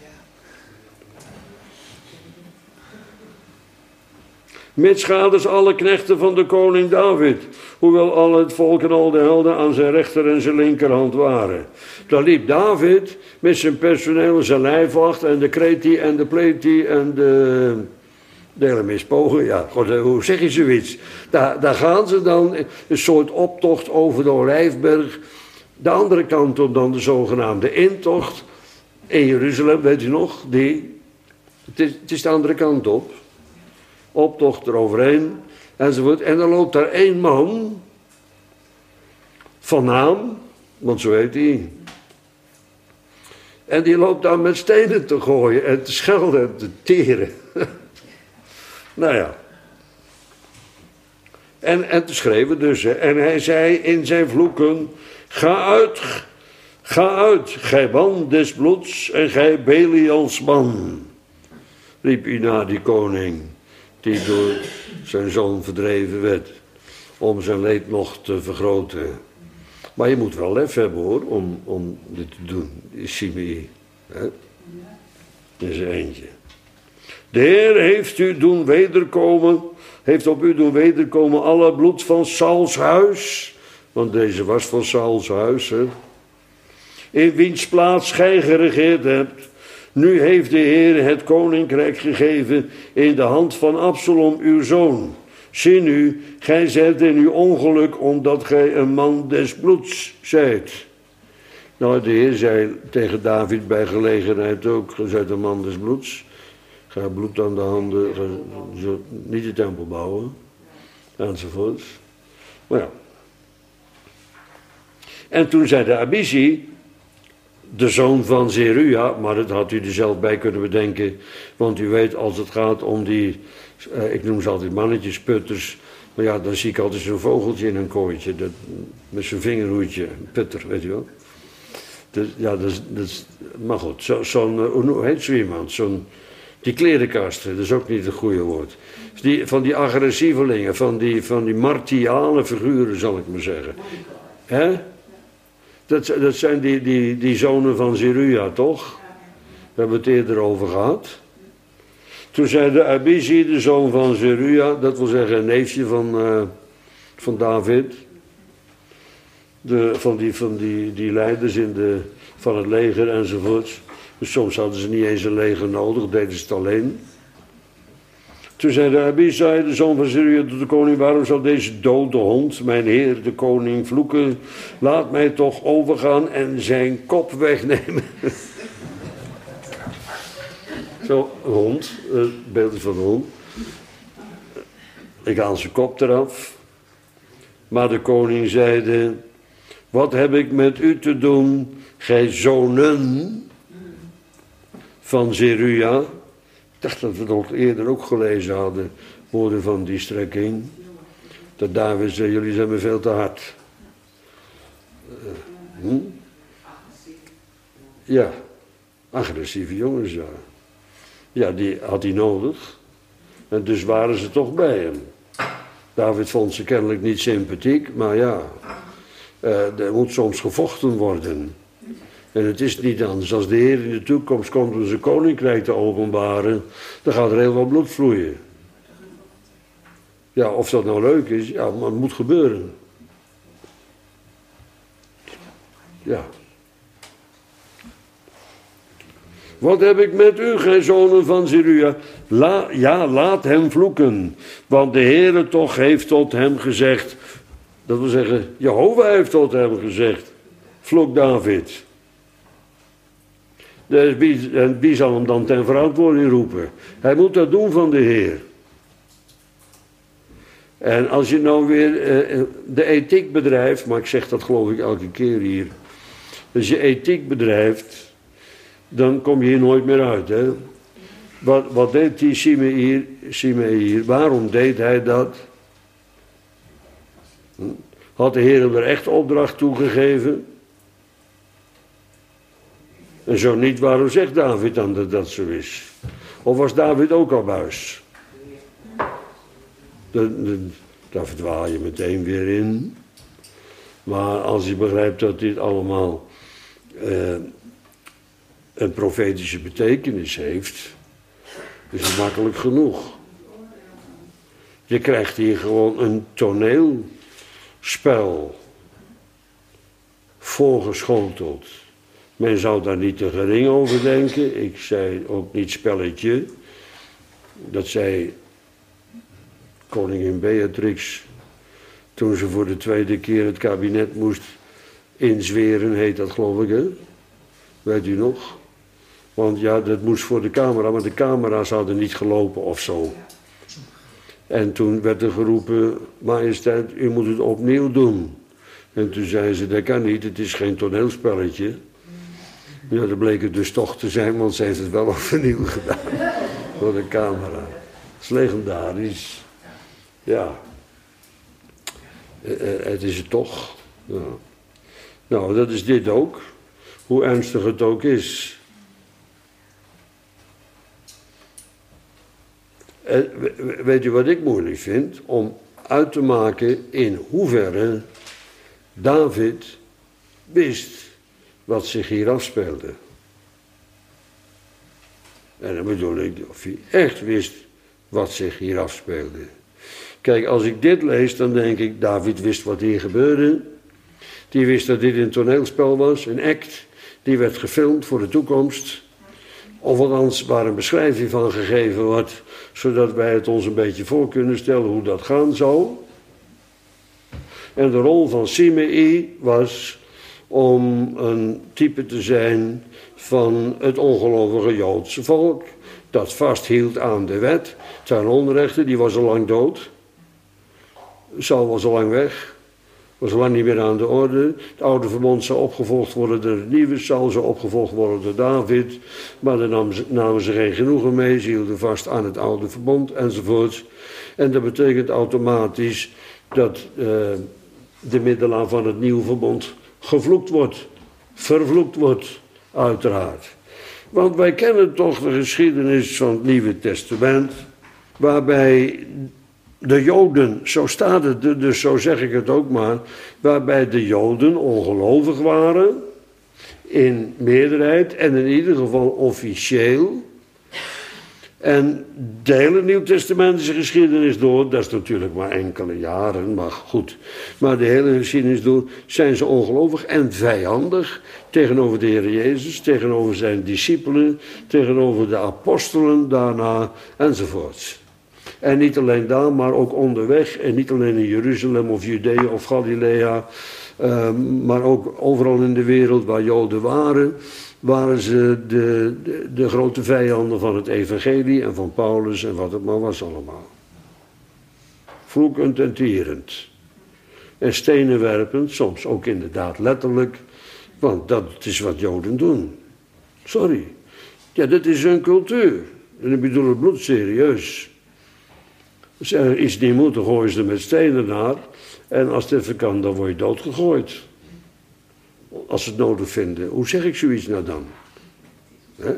Mitsgaders alle knechten van de koning David, hoewel al het volk en al de helden aan zijn rechter en zijn linkerhand waren. Dan liep David met zijn personeel, zijn lijfwacht en de kreti en de pleti en de, de hele mispogen. Ja, God, hoe zeg je zoiets? Daar, daar gaan ze dan, een soort optocht over de Olijfberg. De andere kant op dan de zogenaamde intocht in Jeruzalem, weet u nog? Die, het, is, het is de andere kant op. Optocht eroverheen enzovoort. En dan loopt daar één man van naam, want zo heet hij. En die loopt daar met stenen te gooien en te schelden en te teren. Nou ja. En, en te schreeuwen dus. Hè. En hij zei in zijn vloeken, ga uit, ga uit, gij man des bloeds en gij Belials man. Riep hij naar die koning, die door zijn zoon verdreven werd, om zijn leed nog te vergroten. Maar je moet wel lef hebben hoor, om, om dit te doen, Simei. Hè? In zijn eentje. De Heer heeft u doen wederkomen, heeft op u doen wederkomen alle bloed van Sauls huis, want deze was van Sauls huis, hè? In wiens plaats gij geregeerd hebt. Nu heeft de Heer het koninkrijk gegeven in de hand van Absalom, uw zoon. Zie nu, gij zijt in uw ongeluk omdat gij een man des bloeds zijt. Nou, de Heer zei tegen David bij gelegenheid ook, gij zijt een man des bloeds. Ga bloed aan de handen, ga, zo, niet de tempel bouwen, enzovoort. Maar ja. En toen zei de Abisi, de zoon van Zeruja, maar dat had u er zelf bij kunnen bedenken, want u weet als het gaat om die, uh, ik noem ze altijd mannetjes, putters, maar ja, dan zie ik altijd zo'n vogeltje in een kooitje, dat, met zijn vingerhoedje, een putter, weet u wel. Dus, ja, dat is, dat is, maar goed, zo'n, zo hoe heet zo iemand, zo'n, die klerenkasten, dat is ook niet het goede woord. Die, van die agressievelingen, van die, van die martiale figuren, zal ik maar zeggen. Hè? Dat, dat zijn die, die, die zonen van Zeruja, toch? Daar hebben we het eerder over gehad. Toen zei de Abisi, de zoon van Zeruja, dat wil zeggen een neefje van, uh, van David. De, van die, van die, die leiders in de, van het leger enzovoort. Dus soms hadden ze niet eens een leger nodig, deden ze het alleen. Toen zei de Abisai, de zoon van Zeruja, tot de koning, waarom zal deze dode hond, mijn heer, de koning, vloeken? Laat mij toch overgaan en zijn kop wegnemen. Zo, een hond, het beeld is van een hond. Ik haal zijn kop eraf. Maar de koning zeide, wat heb ik met u te doen, gij zonen van Zeruja? Ik dacht dat we het nog eerder ook gelezen hadden, woorden van die strekking. Dat David zei, jullie zijn me veel te hard. Uh, hm? Ja, agressieve jongens, ja. Ja, die had hij nodig. En dus waren ze toch bij hem. David vond ze kennelijk niet sympathiek, maar ja, uh, er moet soms gevochten worden. En het is niet anders. Als de Heer in de toekomst komt om zijn koninkrijk te openbaren, dan gaat er heel wat bloed vloeien. Ja, of dat nou leuk is, ja, maar het moet gebeuren. Ja. Wat heb ik met u, gij zonen van Zeruja? La, ja, laat hem vloeken. Want de Heere toch heeft tot hem gezegd, dat wil zeggen, Jehovah heeft tot hem gezegd, vloek David. Dus wie, en wie zal hem dan ten verantwoording roepen? Hij moet dat doen van de Heer. En als je nou weer uh, de ethiek bedrijft, maar ik zeg dat geloof ik elke keer hier. Als je ethiek bedrijft, dan kom je hier nooit meer uit. Hè? Wat, wat deed die Simei hier, Simei hier? Waarom deed hij dat? Had de Heer hem er echt opdracht toegegeven? En zo niet, waarom zegt David dan dat dat zo is? Of was David ook al buis? De, de, daar verdwaal je meteen weer in. Maar als je begrijpt dat dit allemaal uh, een profetische betekenis heeft, is het makkelijk genoeg. Je krijgt hier gewoon een toneelspel voorgeschoteld. Men zou daar niet te gering over denken. Ik zei ook niet spelletje. Dat zei koningin Beatrix toen ze voor de tweede keer het kabinet moest inzweren, heet dat geloof ik, hè? Weet u nog? Want ja, dat moest voor de camera, maar de camera's hadden niet gelopen of zo. En toen werd er geroepen, majesteit, u moet het opnieuw doen. En toen zei ze, dat kan niet, het is geen toneelspelletje. Ja, dat bleek het dus toch te zijn, want ze heeft het wel overnieuw gedaan. Voor de camera. Dat is legendarisch. Ja. Het is het toch. Ja. Nou, dat is dit ook. Hoe ernstig het ook is. Weet u wat ik moeilijk vind? Om uit te maken in hoeverre David wist wat zich hier afspeelde. En dan bedoel ik of hij echt wist wat zich hier afspeelde. Kijk, als ik dit lees, dan denk ik, David wist wat hier gebeurde. Die wist dat dit een toneelspel was, een act. Die werd gefilmd voor de toekomst. Of althans waar een beschrijving van gegeven wordt, zodat wij het ons een beetje voor kunnen stellen hoe dat gaan zou. En de rol van Simei was om een type te zijn van het ongelovige Joodse volk, dat vasthield aan de wet. Zijn onrechten, die was al lang dood. Saul was al lang weg. Was al lang niet meer aan de orde. Het oude verbond zou opgevolgd worden door het nieuwe. Saul zou opgevolgd worden door David. Maar daar namen ze, namen ze geen genoegen mee. Ze hielden vast aan het oude verbond enzovoort. En dat betekent automatisch dat uh, de middelaar van het nieuwe verbond gevloekt wordt. Vervloekt wordt, uiteraard. Want wij kennen toch de geschiedenis van het Nieuwe Testament, waarbij de Joden, zo staat het, dus zo zeg ik het ook maar, waarbij de Joden ongelovig waren, in meerderheid en in ieder geval officieel. En de hele Nieuwtestamentische geschiedenis door, dat is natuurlijk maar enkele jaren, maar goed. Maar de hele geschiedenis door zijn ze ongelovig en vijandig tegenover de Heer Jezus, tegenover zijn discipelen, tegenover de apostelen daarna enzovoort. En niet alleen daar, maar ook onderweg en niet alleen in Jeruzalem of Judea of Galilea, uh, maar ook overal in de wereld waar Joden waren, waren ze de, de, de grote vijanden van het evangelie en van Paulus en wat het maar was allemaal. Vloekend en tierend. En stenen werpend, soms ook inderdaad letterlijk, want dat is wat Joden doen. Sorry. Ja, dat is hun cultuur. En ik bedoel het bloedserieus. Als er iets niet moet, dan gooien ze er met stenen naar. En als het even kan, dan word je doodgegooid. Als ze het nodig vinden. Hoe zeg ik zoiets nou dan? He?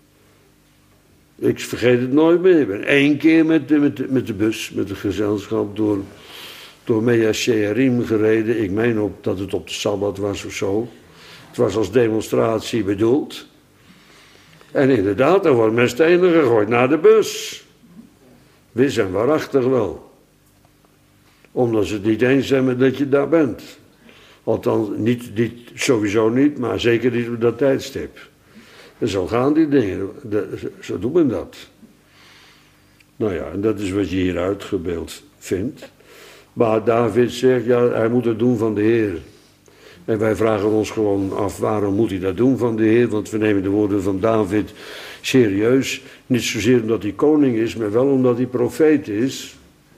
Ik vergeet het nooit meer. Ik ben één keer met de, met de, met de bus, met het gezelschap, door, door Mea Shearim gereden. Ik meen op dat het op de Sabbat was of zo. Het was als demonstratie bedoeld. En inderdaad, er wordt met stenen gegooid naar de bus. Wis en waarachtig wel. Omdat ze het niet eens zijn met dat je daar bent. Althans, niet, niet, sowieso niet, maar zeker niet op dat tijdstip. En zo gaan die dingen, de, zo doet men dat. Nou ja, en dat is wat je hier uitgebeeld vindt. Maar David zegt, ja, hij moet het doen van de Heer. En wij vragen ons gewoon af, waarom moet hij dat doen van de Heer? Want we nemen de woorden van David serieus. Niet zozeer omdat hij koning is, maar wel omdat hij profeet is.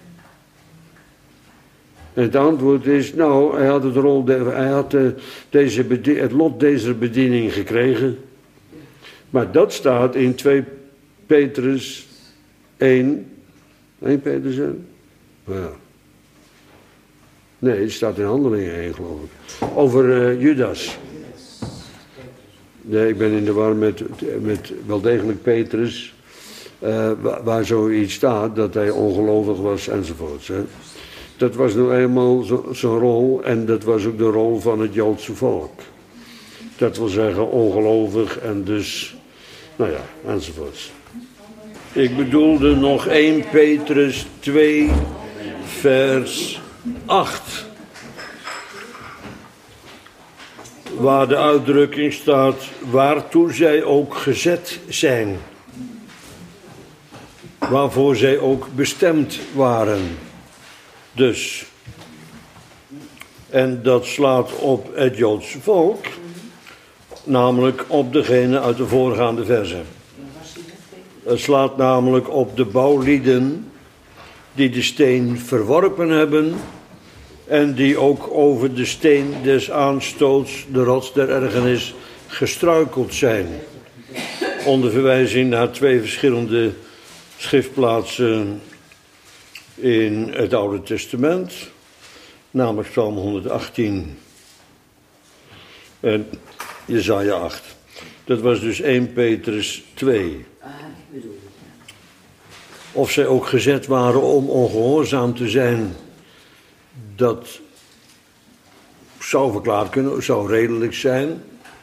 En het antwoord is, nou, hij had, het, rol de, hij had de, deze bedien, het lot deze bediening gekregen. Maar dat staat in twee Petrus één. één Petrus één? Ja. Nee, het staat in Handelingen één, geloof ik. Over uh, Judas. Nee, ik ben in de war met, met wel degelijk Petrus. Uh, waar, waar zoiets staat, dat hij ongelovig was enzovoorts. Hè. Dat was nou eenmaal zo'n zo rol en dat was ook de rol van het Joodse volk. Dat wil zeggen ongelovig en dus, nou ja, enzovoorts. Ik bedoelde nog één Petrus twee, vers acht. Waar de uitdrukking staat, waartoe zij ook gezet zijn. Waarvoor zij ook bestemd waren. Dus, en dat slaat op het Joodse volk, namelijk op degene uit de voorgaande verzen. Het slaat namelijk op de bouwlieden die de steen verworpen hebben en die ook over de steen des aanstoots, de rots der ergernis, gestruikeld zijn. Onder verwijzing naar twee verschillende schriftplaatsen in het Oude Testament, namelijk Psalm honderdachttien en Jesaja acht. Dat was dus één Petrus twee. Of zij ook gezet waren om ongehoorzaam te zijn, dat zou verklaard kunnen, zou redelijk zijn.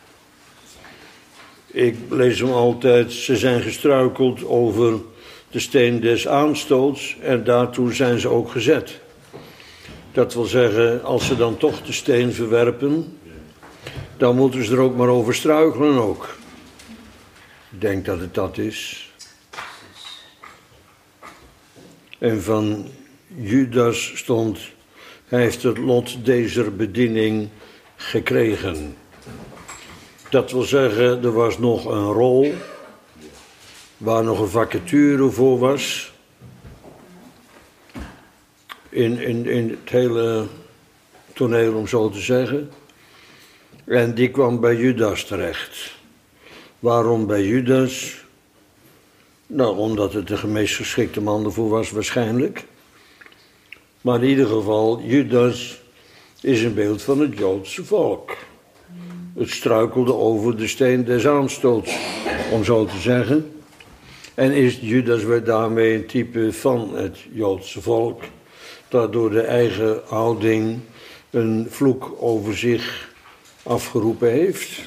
Ik lees hem altijd, ze zijn gestruikeld over de steen des aanstoots en daartoe zijn ze ook gezet. Dat wil zeggen, als ze dan toch de steen verwerpen, dan moeten ze er ook maar over struikelen ook. Ik denk dat het dat is. En van Judas stond, hij heeft het lot deze bediening gekregen. Dat wil zeggen, er was nog een rol waar nog een vacature voor was. In, in, in het hele toneel, om zo te zeggen. En die kwam bij Judas terecht. Waarom bij Judas? Nou, omdat het de meest geschikte man ervoor was waarschijnlijk. Maar in ieder geval, Judas is een beeld van het Joodse volk. Het struikelde over de steen des aanstoots, om zo te zeggen. En is Judas werd daarmee een type van het Joodse volk, dat door de eigen houding een vloek over zich afgeroepen heeft.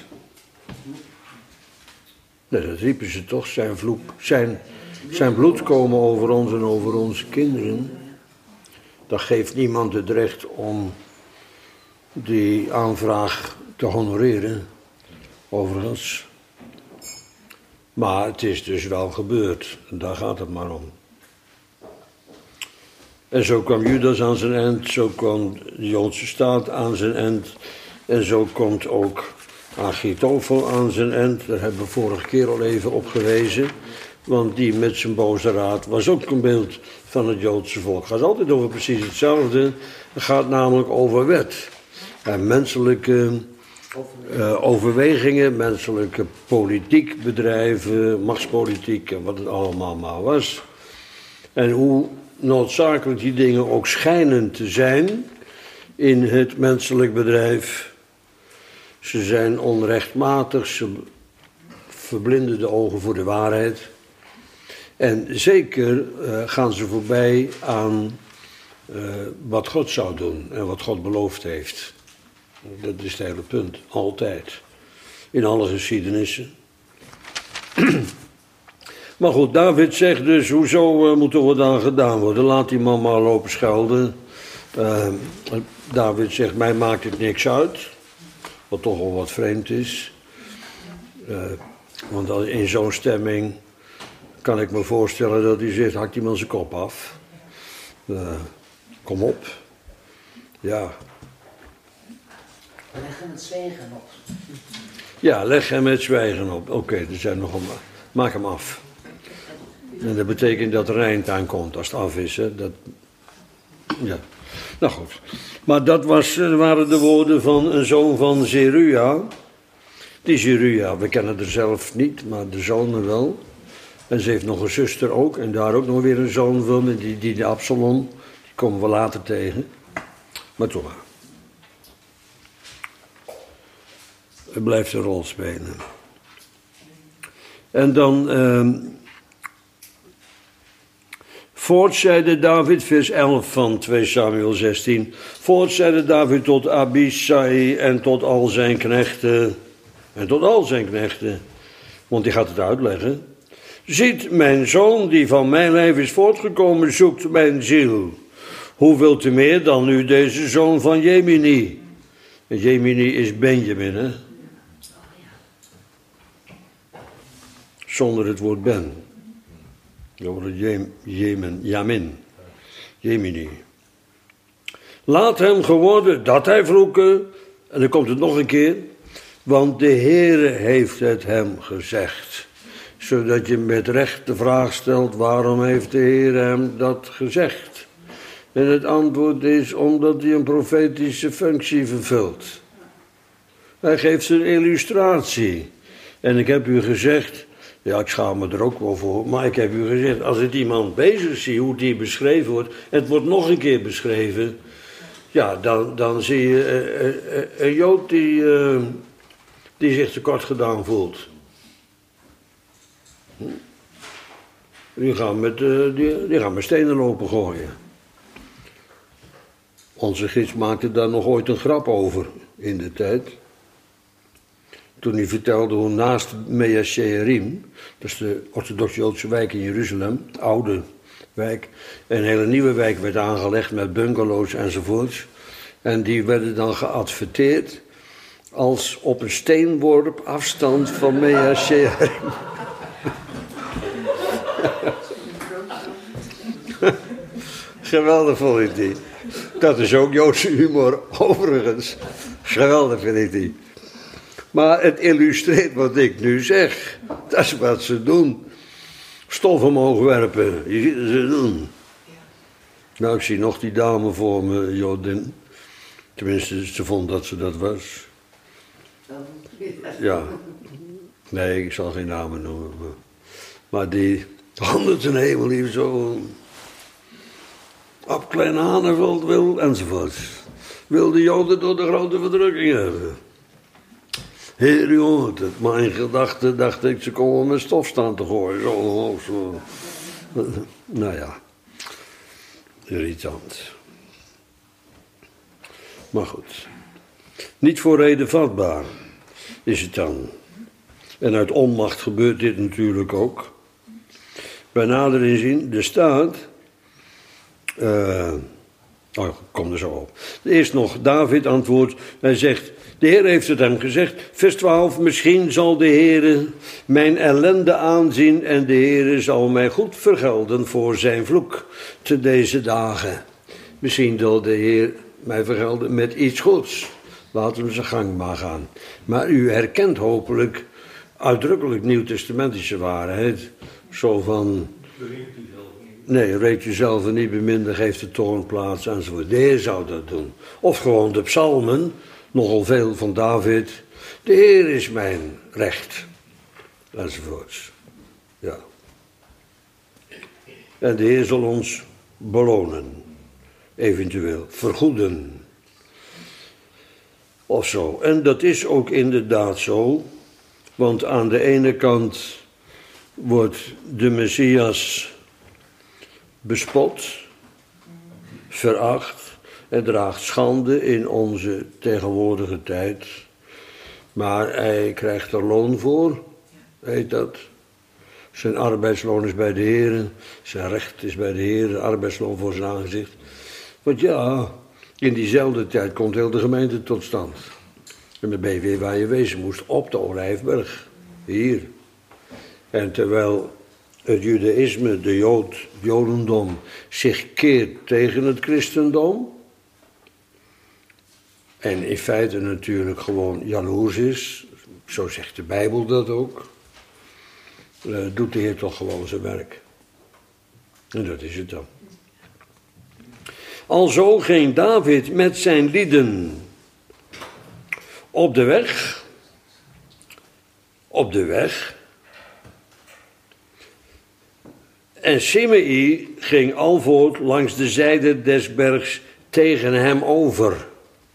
Nee, dat riepen ze toch, zijn vloek, zijn, zijn bloed komen over ons en over onze kinderen. Dat geeft niemand het recht om die aanvraag te honoreren, overigens. Maar het is dus wel gebeurd, en daar gaat het maar om. En zo kwam Judas aan zijn eind, zo kwam de Joodse staat aan zijn eind, en zo komt ook Achitofel aan zijn eind. Daar hebben we vorige keer al even op gewezen, want die met zijn boze raad was ook een beeld van het Joodse volk. Het gaat altijd over precies hetzelfde, het gaat namelijk over wet. En menselijke uh, overwegingen, menselijke politiek bedrijven, machtspolitiek en wat het allemaal maar was. En hoe noodzakelijk die dingen ook schijnen te zijn in het menselijk bedrijf. Ze zijn onrechtmatig, ze verblinden de ogen voor de waarheid. En zeker uh, gaan ze voorbij aan uh, wat God zou doen en wat God beloofd heeft. Dat is het hele punt, altijd. In alle geschiedenissen. Maar goed, David zegt dus, hoezo uh, moet er wat aan gedaan worden? Laat die man maar lopen schelden. Uh, David zegt, mij maakt het niks uit. Wat toch al wat vreemd is. Uh, want in zo'n stemming kan ik me voorstellen dat hij zegt, hak die man zijn kop af. Uh, kom op. Ja.
Leg hem het zwijgen op.
Ja, leg hem het zwijgen op. Oké, okay, er zijn nog een... Maak hem af. En dat betekent dat er een eind aankomt als het af is. Hè? Dat... Ja, nou goed. Maar dat was, waren de woorden van een zoon van Zeruja. Die Zeruja, we kennen haar zelf niet, maar de zonen wel. En ze heeft nog een zuster ook. En daar ook nog weer een zoon van, die, die de Absalom. Die komen we later tegen. Maar toch maar. Het blijft een rol spelen. En dan... Uh, Voort zeide David, vers elf van twee Samuel zestien. Voort zeide David tot Abisai en tot al zijn knechten. En tot al zijn knechten. Want die gaat het uitleggen. Ziet, mijn zoon die van mijn lijf is voortgekomen, zoekt mijn ziel. Hoeveel te meer dan nu deze zoon van Jemini. En Jemini is Benjamin, hè? Zonder het woord ben. Over het Jemen, Jamin, Jemini. Laat hem geworden dat hij vloeken, en dan komt het nog een keer, want de Heere heeft het hem gezegd. Zodat je met recht de vraag stelt, waarom heeft de Heere hem dat gezegd? En het antwoord is, omdat hij een profetische functie vervult. Hij geeft een illustratie. En ik heb u gezegd... Ja, ik schaam me er ook wel voor. Maar ik heb u gezegd, als ik iemand bezig zie, hoe die beschreven wordt... Het wordt nog een keer beschreven. Ja, dan, dan zie je uh, uh, een Jood die, uh, die zich tekort gedaan voelt. Die gaan met, uh, die, die gaan met stenen lopen gooien. Onze gids maakte daar nog ooit een grap over in de tijd... Toen hij vertelde hoe naast Mea Shearim, dat is de orthodox-Joodse wijk in Jeruzalem, de oude wijk, een hele nieuwe wijk werd aangelegd met bungalows enzovoorts. En die werden dan geadverteerd als op een steenworp afstand van Mea Shearim. Geweldig vond ik die. Dat is ook Joodse humor, overigens. Geweldig vind ik die. Maar het illustreert wat ik nu zeg. Dat is wat ze doen. Stof omhoog werpen. Je ziet het ze doen. Nou, ik zie nog die dame voor me, Jodin. Tenminste, ze vond dat ze dat was. Ja. Nee, ik zal geen namen noemen. Maar, maar die handen ten hemel hier zo... Op Klein Haneveld wil, enzovoort. Wil de Joden door de grote verdrukking hebben. Heer, u hoort het. Maar in gedachten dacht ik, ze komen met stof staan te gooien. Zo omhoog, zo. Nou ja. Irritant. Maar goed. Niet voor reden vatbaar is het dan. En uit onmacht gebeurt dit natuurlijk ook. Bij nader inzien, de staat... Uh, oh, ik kom er zo op. Eerst nog David antwoordt. Hij zegt, de Heer heeft het hem gezegd. Vers twaalf, misschien zal de Heer mijn ellende aanzien en de Heer zal mij goed vergelden voor zijn vloek te deze dagen. Misschien zal de Heer mij vergelden met iets goeds. Laat hem zijn gang maar gaan. Maar u herkent hopelijk uitdrukkelijk nieuwtestamentische waarheid. Zo van... Nee, reed jezelf niet beminder, geeft de toorn plaats enzovoort. De Heer zou dat doen. Of gewoon de psalmen, nogal veel van David. De Heer is mijn recht. Enzovoorts. Ja. En de Heer zal ons belonen. Eventueel vergoeden. Of zo. En dat is ook inderdaad zo. Want aan de ene kant wordt de Messias bespot, veracht en draagt schande in onze tegenwoordige tijd. Maar hij krijgt er loon voor, heet dat. Zijn arbeidsloon is bij de Heer, zijn recht is bij de Heer, arbeidsloon voor zijn aangezicht. Want ja, in diezelfde tijd komt heel de gemeente tot stand. En dan ben je weer waar je wezen moest, op de Olijfberg, hier. En terwijl het judaïsme, de Jood, het Jodendom, zich keert tegen het christendom. En in feite natuurlijk gewoon jaloers is. Zo zegt de Bijbel dat ook. Uh, doet de Heer toch gewoon zijn werk. En dat is het dan. Alzo ging David met zijn lieden op de weg. Op de weg. En Simei ging alvoort langs de zijde des bergs tegen hem over.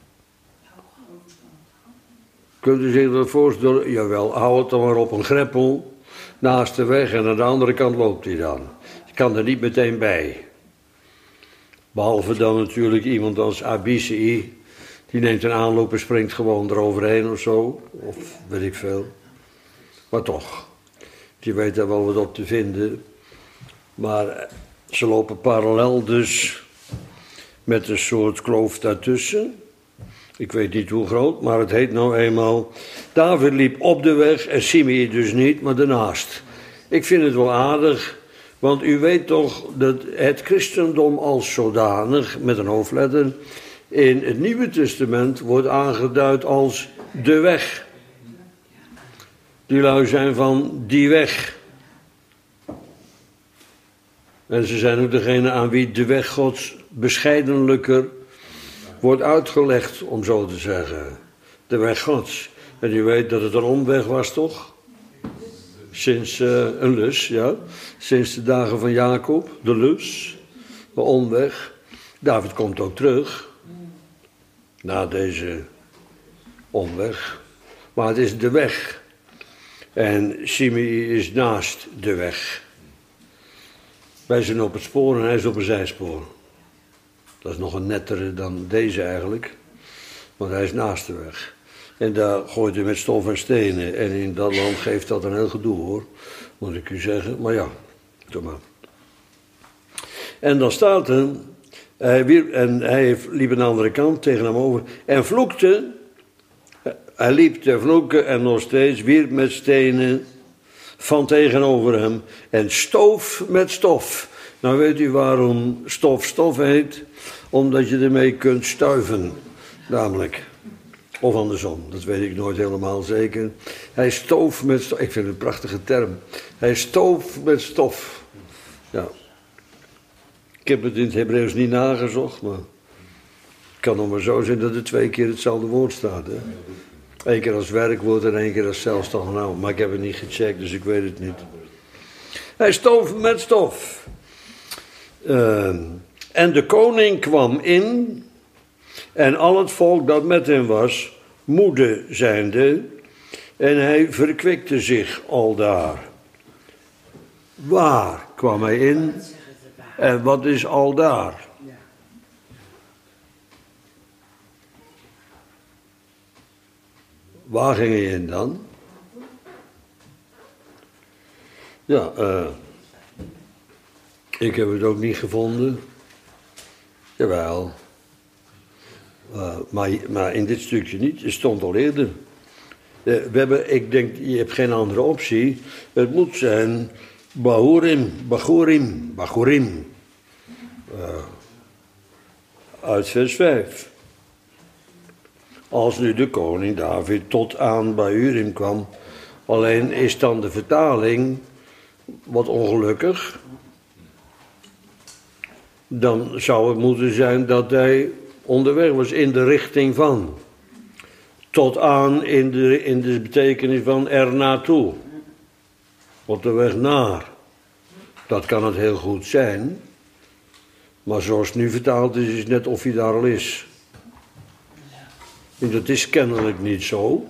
Kunt u zich dat voorstellen? Jawel, hou het dan maar op een greppel naast de weg en aan de andere kant loopt hij dan. Je kan er niet meteen bij. Behalve dan natuurlijk iemand als Abisai, die neemt een aanloop en springt gewoon eroverheen of zo. Of weet ik veel. Maar toch, die weet daar wel wat op te vinden. Maar ze lopen parallel dus met een soort kloof daartussen. Ik weet niet hoe groot, maar het heet nou eenmaal... David liep op de weg en Simei dus niet, maar daarnaast. Ik vind het wel aardig, want u weet toch dat het christendom als zodanig, met een hoofdletter, in het Nieuwe Testament wordt aangeduid als de weg. Die lui zijn van die weg. En ze zijn ook degene aan wie de weg Gods bescheidenlijker wordt uitgelegd, om zo te zeggen. De weg Gods. En u weet dat het een omweg was, toch? Sinds uh, een lus, ja. Sinds de dagen van Jacob, de lus, de omweg. David komt ook terug. Na deze omweg. Maar het is de weg. En Simei is naast de weg. Wij zijn op het spoor en hij is op een zijspoor. Dat is nog een nettere dan deze eigenlijk. Want hij is naast de weg. En daar gooit hij met stof en stenen. En in dat land geeft dat een heel gedoe hoor. Moet ik u zeggen. Maar ja, doe maar. En dan staat er. Hij wierp, en hij liep aan de andere kant tegen hem over. En vloekte. Hij liep te vloeken en nog steeds wierp met stenen. van tegenover hem en stoof met stof. Nou weet u waarom stof stof heet? Omdat je ermee kunt stuiven, namelijk. Of andersom, dat weet ik nooit helemaal zeker. Hij stoof met stof, ik vind het een prachtige term. Hij stoof met stof. Ja. Ik heb het in het Hebreeuws niet nagezocht, maar het kan nog maar zo zijn dat er twee keer hetzelfde woord staat. Hè? Eén keer als werkwoord en één keer als zelfstandig naam. Maar ik heb het niet gecheckt, dus ik weet het niet. Hij stoof met stof. Uh, en de koning kwam in en al het volk dat met hem was, moede zijnde, en hij verkwikte zich aldaar. Waar kwam hij in en wat is aldaar? Waar ging hij in dan? Ja, uh, ik heb het ook niet gevonden. Jawel. Uh, maar, maar in dit stukje niet. Het stond al eerder. Uh, we hebben, ik denk, je hebt geen andere optie. Het moet zijn Bahurim, Bahurim, Bahurim. Uh, uit vers vijf. Als nu de koning David tot aan Bahurim kwam. Alleen is dan de vertaling wat ongelukkig. Dan zou het moeten zijn dat hij onderweg was in de richting van. Tot aan in de, in de betekenis van er naartoe. Op de weg naar. Dat kan het heel goed zijn. Maar zoals het nu vertaald is, is het net of hij daar al is. En dat is kennelijk niet zo.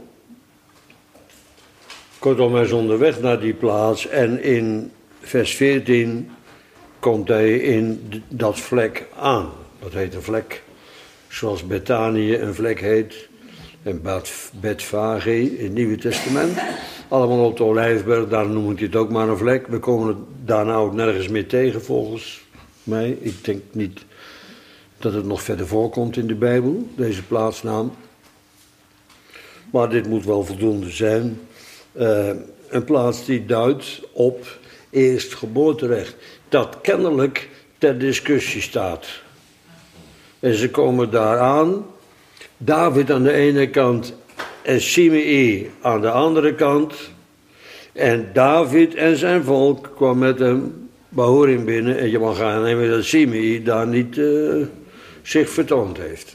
Kortom, hij is onderweg naar die plaats en in vers veertien komt hij in dat vlek aan. Dat heet een vlek. Zoals Bethanië een vlek heet. En Bethfage in het Nieuwe Testament. Allemaal op de Olijfberg, daar noem ik het ook maar een vlek. We komen het daarna ook nergens meer tegen volgens mij. Ik denk niet dat het nog verder voorkomt in de Bijbel, deze plaatsnaam. Maar dit moet wel voldoende zijn. Uh, een plaats die duidt op eerstgeboorterecht. Dat kennelijk ter discussie staat. En ze komen daar aan. David aan de ene kant en Simei aan de andere kant. En David en zijn volk kwam met hem Bahurim binnen. En je mag aannemen dat Simei daar niet uh, zich vertoond heeft.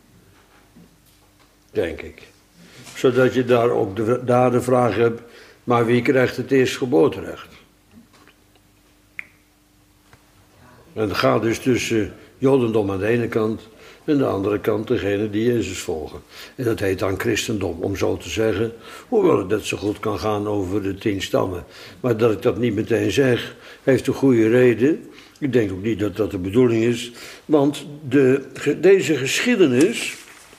Denk ik. Zodat je daar ook de, daar de vraag hebt, maar wie krijgt het eerstgeboorterecht? En het gaat dus tussen Jodendom aan de ene kant en de andere kant degene die Jezus volgen. En dat heet dan christendom, om zo te zeggen. Hoewel het net zo goed kan gaan over de tien stammen. Maar dat ik dat niet meteen zeg, heeft een goede reden. Ik denk ook niet dat dat de bedoeling is. Want de, deze geschiedenis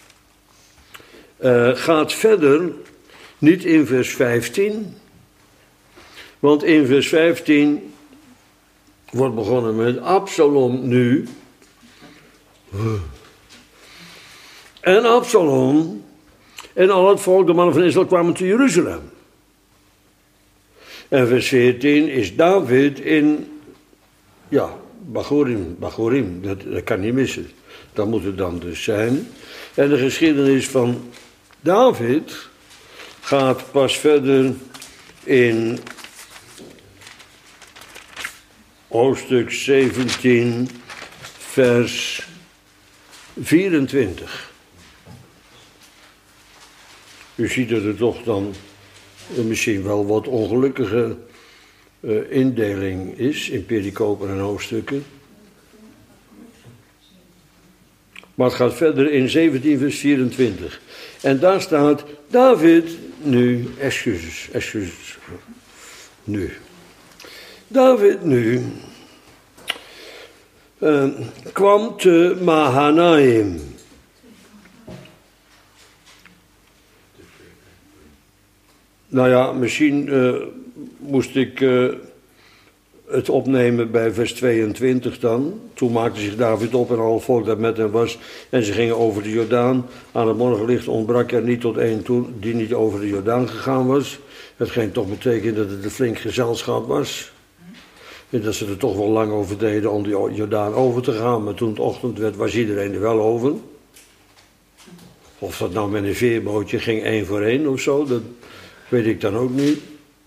uh, gaat verder, niet in vers vijftien. Want in vers vijftien wordt begonnen met Absalom nu. En Absalom en al het volk, de mannen van Israël, kwamen te Jeruzalem. En vers veertien is David in, ja, Bahurim, Bahurim, dat, dat kan niet missen. Dat moet het dan dus zijn. En de geschiedenis van David gaat pas verder in hoofdstuk zeventien, vers vierentwintig. U ziet dat er toch dan misschien wel wat ongelukkige uh, indeling is in pericopen en hoofdstukken. Maar het gaat verder in zeventien vers vierentwintig. En daar staat David nu, excuses, excuses, nu. David nu uh, kwam te Mahanaim. Nou ja, misschien uh, moest ik uh, het opnemen bij vers tweeëntwintig dan. Toen maakte zich David op en al het volk dat met hem was. En ze gingen over de Jordaan. Aan het morgenlicht ontbrak er niet tot één toe die niet over de Jordaan gegaan was. Hetgeen toch betekent dat het een flink gezelschap was. En dat ze er toch wel lang over deden om die Jordaan over te gaan. Maar toen het ochtend werd, was iedereen er wel over. Of dat nou met een veerbootje ging, één voor één of zo, dat weet ik dan ook niet.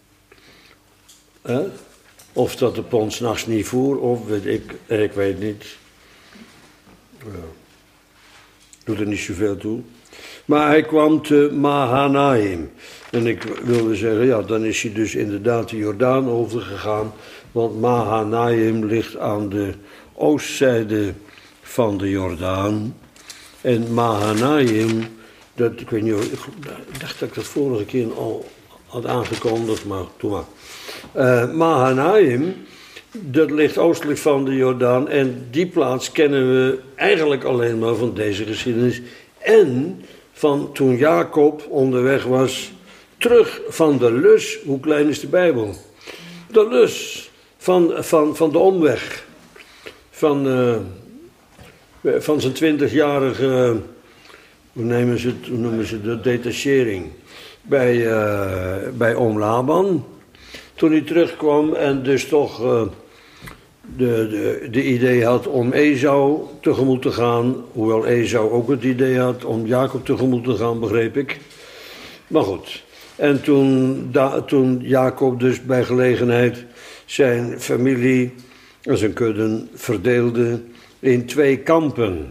He? Of dat de pont 's nachts niet voer, of weet ik, ik weet niet. Ja. Doet er niet zoveel toe. Maar hij kwam te Mahanaim. En ik wilde zeggen, ja, dan is hij dus inderdaad de Jordaan overgegaan. Want Mahanaim ligt aan de oostzijde van de Jordaan. En Mahanaim, dat, ik weet niet, ik dacht dat ik dat vorige keer al had aangekondigd, maar toen maar. Uh, Mahanaim, dat ligt oostelijk van de Jordaan en die plaats kennen we eigenlijk alleen maar van deze geschiedenis. En van toen Jacob onderweg was, terug van de Lus. Hoe klein is de Bijbel? De Lus, van, van, van de omweg. Van, uh, van zijn twintigjarige, hoe, nemen ze het, hoe noemen ze de detachering, bij, uh, bij oom Laban. Toen hij terugkwam en dus toch uh, de, de, de idee had om Esau tegemoet te gaan. Hoewel Esau ook het idee had om Jacob tegemoet te gaan, begreep ik. Maar goed. En toen, da, toen Jacob dus bij gelegenheid zijn familie en zijn kudden verdeelde in twee kampen.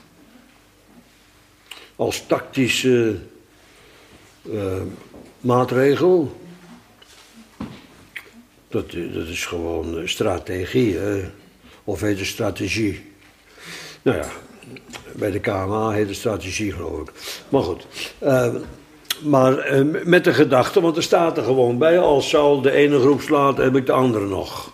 Als tactische uh, maatregel. Dat, dat is gewoon strategie, hè? Of heet het strategie. Nou ja, bij de K M A heet het strategie, geloof ik. Maar goed. Uh, maar uh, met de gedachte, want er staat er gewoon bij, als Saul de ene groep slaat, heb ik de andere nog.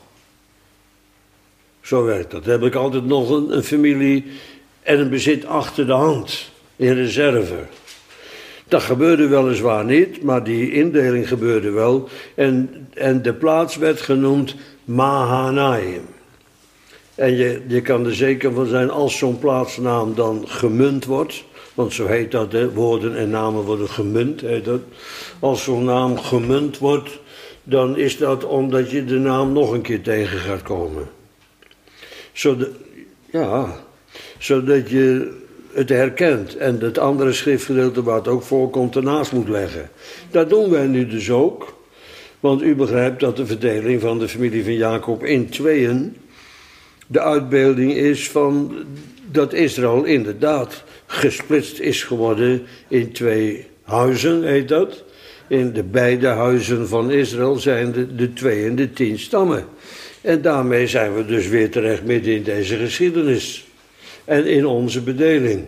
Zo werkt dat. Dan heb ik altijd nog een, een familie en een bezit achter de hand, in reserve. Dat gebeurde weliswaar niet, maar die indeling gebeurde wel. En, en de plaats werd genoemd Mahanaim. En je, je kan er zeker van zijn, als zo'n plaatsnaam dan gemunt wordt, want zo heet dat, hè, woorden en namen worden gemunt, heet dat. Als zo'n naam gemunt wordt, dan is dat omdat je de naam nog een keer tegen gaat komen. Zodat, ja, zodat je het herkent en het andere schriftgedeelte waar het ook voorkomt ernaast moet leggen. Dat doen wij nu dus ook. Want u begrijpt dat de verdeling van de familie van Jacob in tweeën de uitbeelding is van dat Israël inderdaad gesplitst is geworden in twee huizen, heet dat. In de beide huizen van Israël zijn de, de twee en de tien stammen. En daarmee zijn we dus weer terecht midden in deze geschiedenis. En in onze bedeling.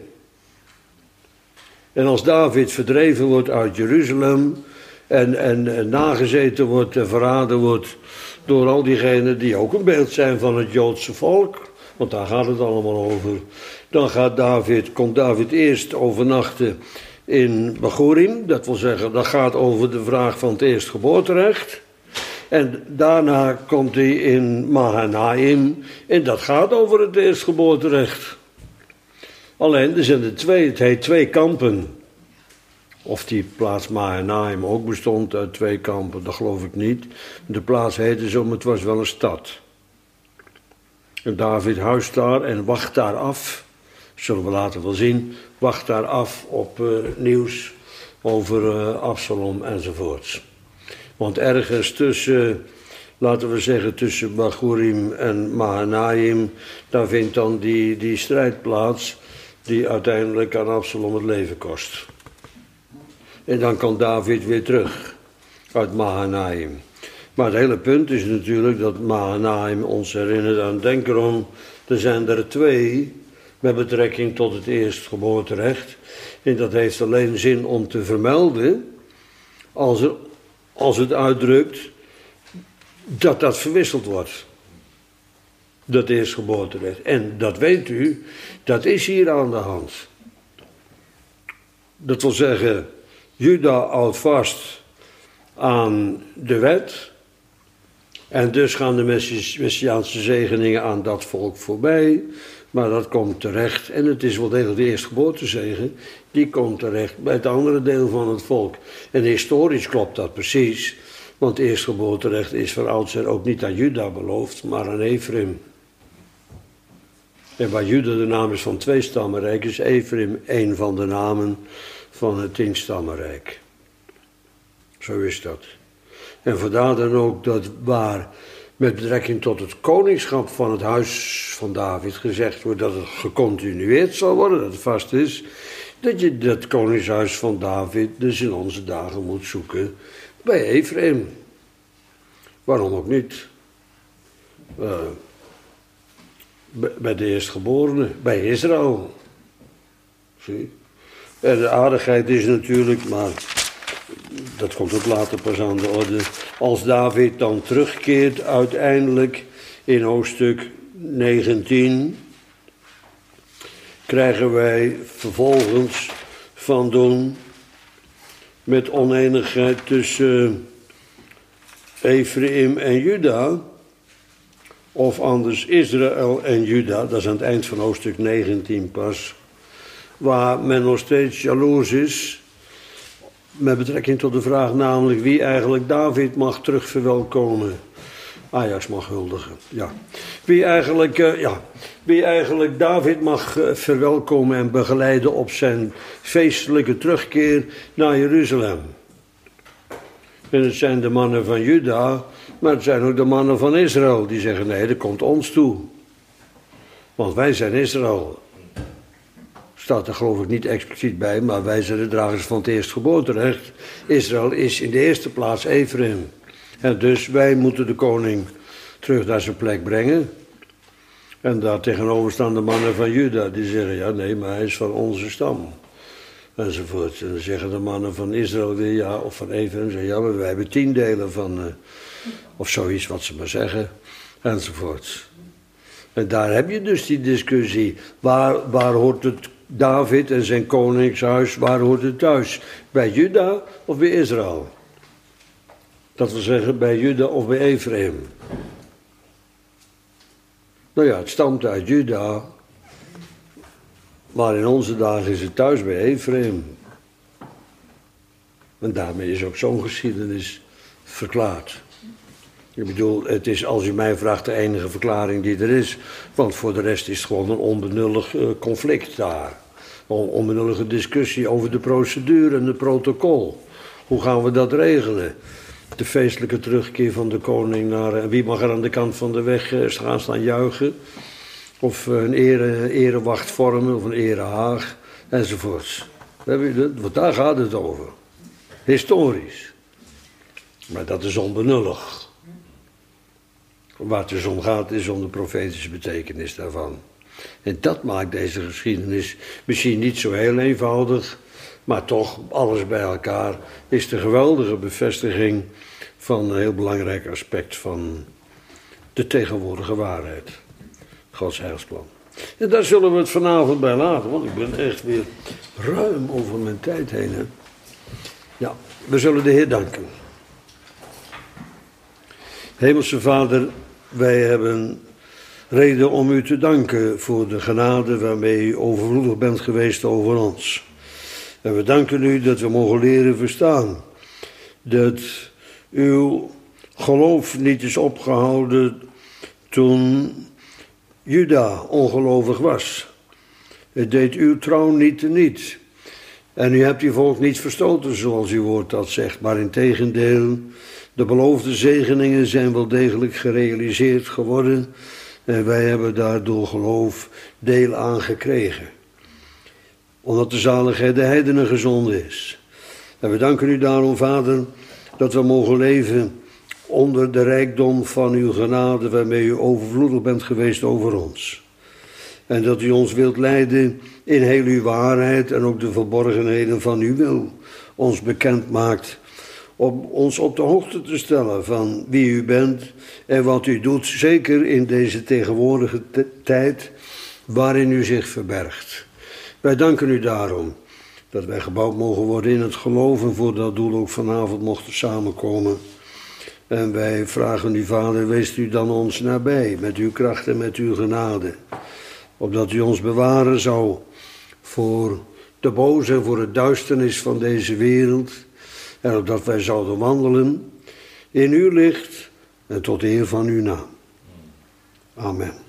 En als David verdreven wordt uit Jeruzalem en, en, en nagezeten wordt en verraden wordt door al diegenen die ook een beeld zijn van het Joodse volk, want daar gaat het allemaal over, dan gaat David, komt David eerst overnachten in Bahurim, dat wil zeggen, dat gaat over de vraag van het eerstgeboorterecht. En daarna komt hij in Mahanaim en dat gaat over het eerstgeboorterecht. Alleen, er zijn er twee, het heet twee kampen. Of die plaats Mahanaim ook bestond uit twee kampen, dat geloof ik niet. De plaats heette zo, maar het was wel een stad. En David huist daar en wacht daar af, zullen we later wel zien, wacht daar af op uh, nieuws over uh, Absalom enzovoorts. Want ergens tussen, laten we zeggen, tussen Bahurim en Mahanaim, daar vindt dan die, die strijd plaats die uiteindelijk aan Absalom het leven kost. En dan kan David weer terug uit Mahanaim. Maar het hele punt is natuurlijk dat Mahanaim ons herinnert aan, denk erom, er zijn er twee met betrekking tot het eerstgeboorterecht. En dat heeft alleen zin om te vermelden als, er, als het uitdrukt dat dat verwisseld wordt. Dat eerstgeboorterecht. En dat weet u, dat is hier aan de hand. Dat wil zeggen, Juda houdt vast aan de wet. En dus gaan de Messiaanse zegeningen aan dat volk voorbij. Maar dat komt terecht, en het is wel degelijk de eerstgeboortezegen, die komt terecht bij het andere deel van het volk. En historisch klopt dat precies, want het eerstgeboorterecht is van oudsher ook niet aan Juda beloofd, maar aan Ephraim. En waar Juda de naam is van het tweestammenrijk, is Ephraim een van de namen van het tienstammenrijk. Zo is dat. En vandaar dan ook dat waar met betrekking tot het koningschap van het huis van David gezegd wordt dat het gecontinueerd zal worden, dat het vast is, dat je dat koningshuis van David dus in onze dagen moet zoeken bij Ephraim. Waarom ook niet? Uh, bij de eerstgeborene, bij Israël. Zie? En de aardigheid is natuurlijk, maar dat komt ook later pas aan de orde, als David dan terugkeert uiteindelijk in hoofdstuk negentien, krijgen wij vervolgens van doen met oneenigheid tussen Ephraim en Juda, of anders Israël en Juda, dat is aan het eind van hoofdstuk negentien pas, waar men nog steeds jaloers is met betrekking tot de vraag namelijk wie eigenlijk David mag terugverwelkomen. Ajax mag huldigen, ja. Wie eigenlijk, uh, ja, wie eigenlijk David mag uh, verwelkomen en begeleiden op zijn feestelijke terugkeer naar Jeruzalem. En het zijn de mannen van Juda, maar het zijn ook de mannen van Israël die zeggen nee, dat komt ons toe. Want wij zijn Israël. Staat er geloof ik niet expliciet bij, maar wij zijn de dragers van het eerstgeboorterecht. Israël is in de eerste plaats Ephraim. En dus wij moeten de koning terug naar zijn plek brengen. En daar tegenover staan de mannen van Juda, die zeggen ja nee, maar hij is van onze stam. Enzovoort. En dan zeggen de mannen van Israël weer ja, of van Ephraim, zeggen ja, maar wij hebben tien delen van, uh, of zoiets wat ze maar zeggen, enzovoort. En daar heb je dus die discussie. Waar, waar hoort het David en zijn koningshuis, waar hoort het thuis? Bij Juda of bij Israël? Dat wil zeggen bij Juda of bij Ephraim. Nou ja, het stamt uit Juda, maar in onze dagen is het thuis bij Ephraim. En daarmee is ook zo'n geschiedenis verklaard. Ik bedoel, het is als u mij vraagt de enige verklaring die er is. Want voor de rest is het gewoon een onbenullig uh, conflict daar. Een onbenullige discussie over de procedure en het protocol. Hoe gaan we dat regelen? De feestelijke terugkeer van de koning naar... Uh, wie mag er aan de kant van de weg uh, gaan staan juichen? Of uh, een ere, erewacht vormen of een erehaag enzovoorts. Want daar gaat het over. Historisch. Maar dat is onbenullig. Waar het dus om gaat is om de profetische betekenis daarvan. En dat maakt deze geschiedenis misschien niet zo heel eenvoudig, maar toch alles bij elkaar is de geweldige bevestiging van een heel belangrijk aspect van de tegenwoordige waarheid. Gods heilsplan. En daar zullen we het vanavond bij laten, want ik ben echt weer ruim over mijn tijd heen. Hè? Ja, we zullen de Heer danken. Hemelse Vader, wij hebben reden om u te danken voor de genade waarmee u overvloedig bent geweest over ons. En we danken u dat we mogen leren verstaan dat uw geloof niet is opgehouden toen Juda ongelovig was. Het deed uw trouw niet teniet. En u hebt uw volk niet verstoten zoals uw woord dat zegt, maar integendeel, de beloofde zegeningen zijn wel degelijk gerealiseerd geworden en wij hebben daar door geloof deel aan gekregen. Omdat de zaligheid de heidenen gezonden is. En we danken u daarom, Vader, dat we mogen leven onder de rijkdom van uw genade waarmee u overvloedig bent geweest over ons. En dat u ons wilt leiden in heel uw waarheid en ook de verborgenheden van uw wil ons bekend maakt. Om ons op de hoogte te stellen van wie u bent en wat u doet, zeker in deze tegenwoordige t- tijd waarin u zich verbergt. Wij danken u daarom dat wij gebouwd mogen worden in het geloven, voor dat doel ook vanavond mochten samenkomen. En wij vragen u, Vader, wees u dan ons nabij, met uw kracht en met uw genade. Opdat u ons bewaren zou voor de boze en voor het duisternis van deze wereld. En opdat wij zouden wandelen in uw licht en tot eer van uw naam. Amen.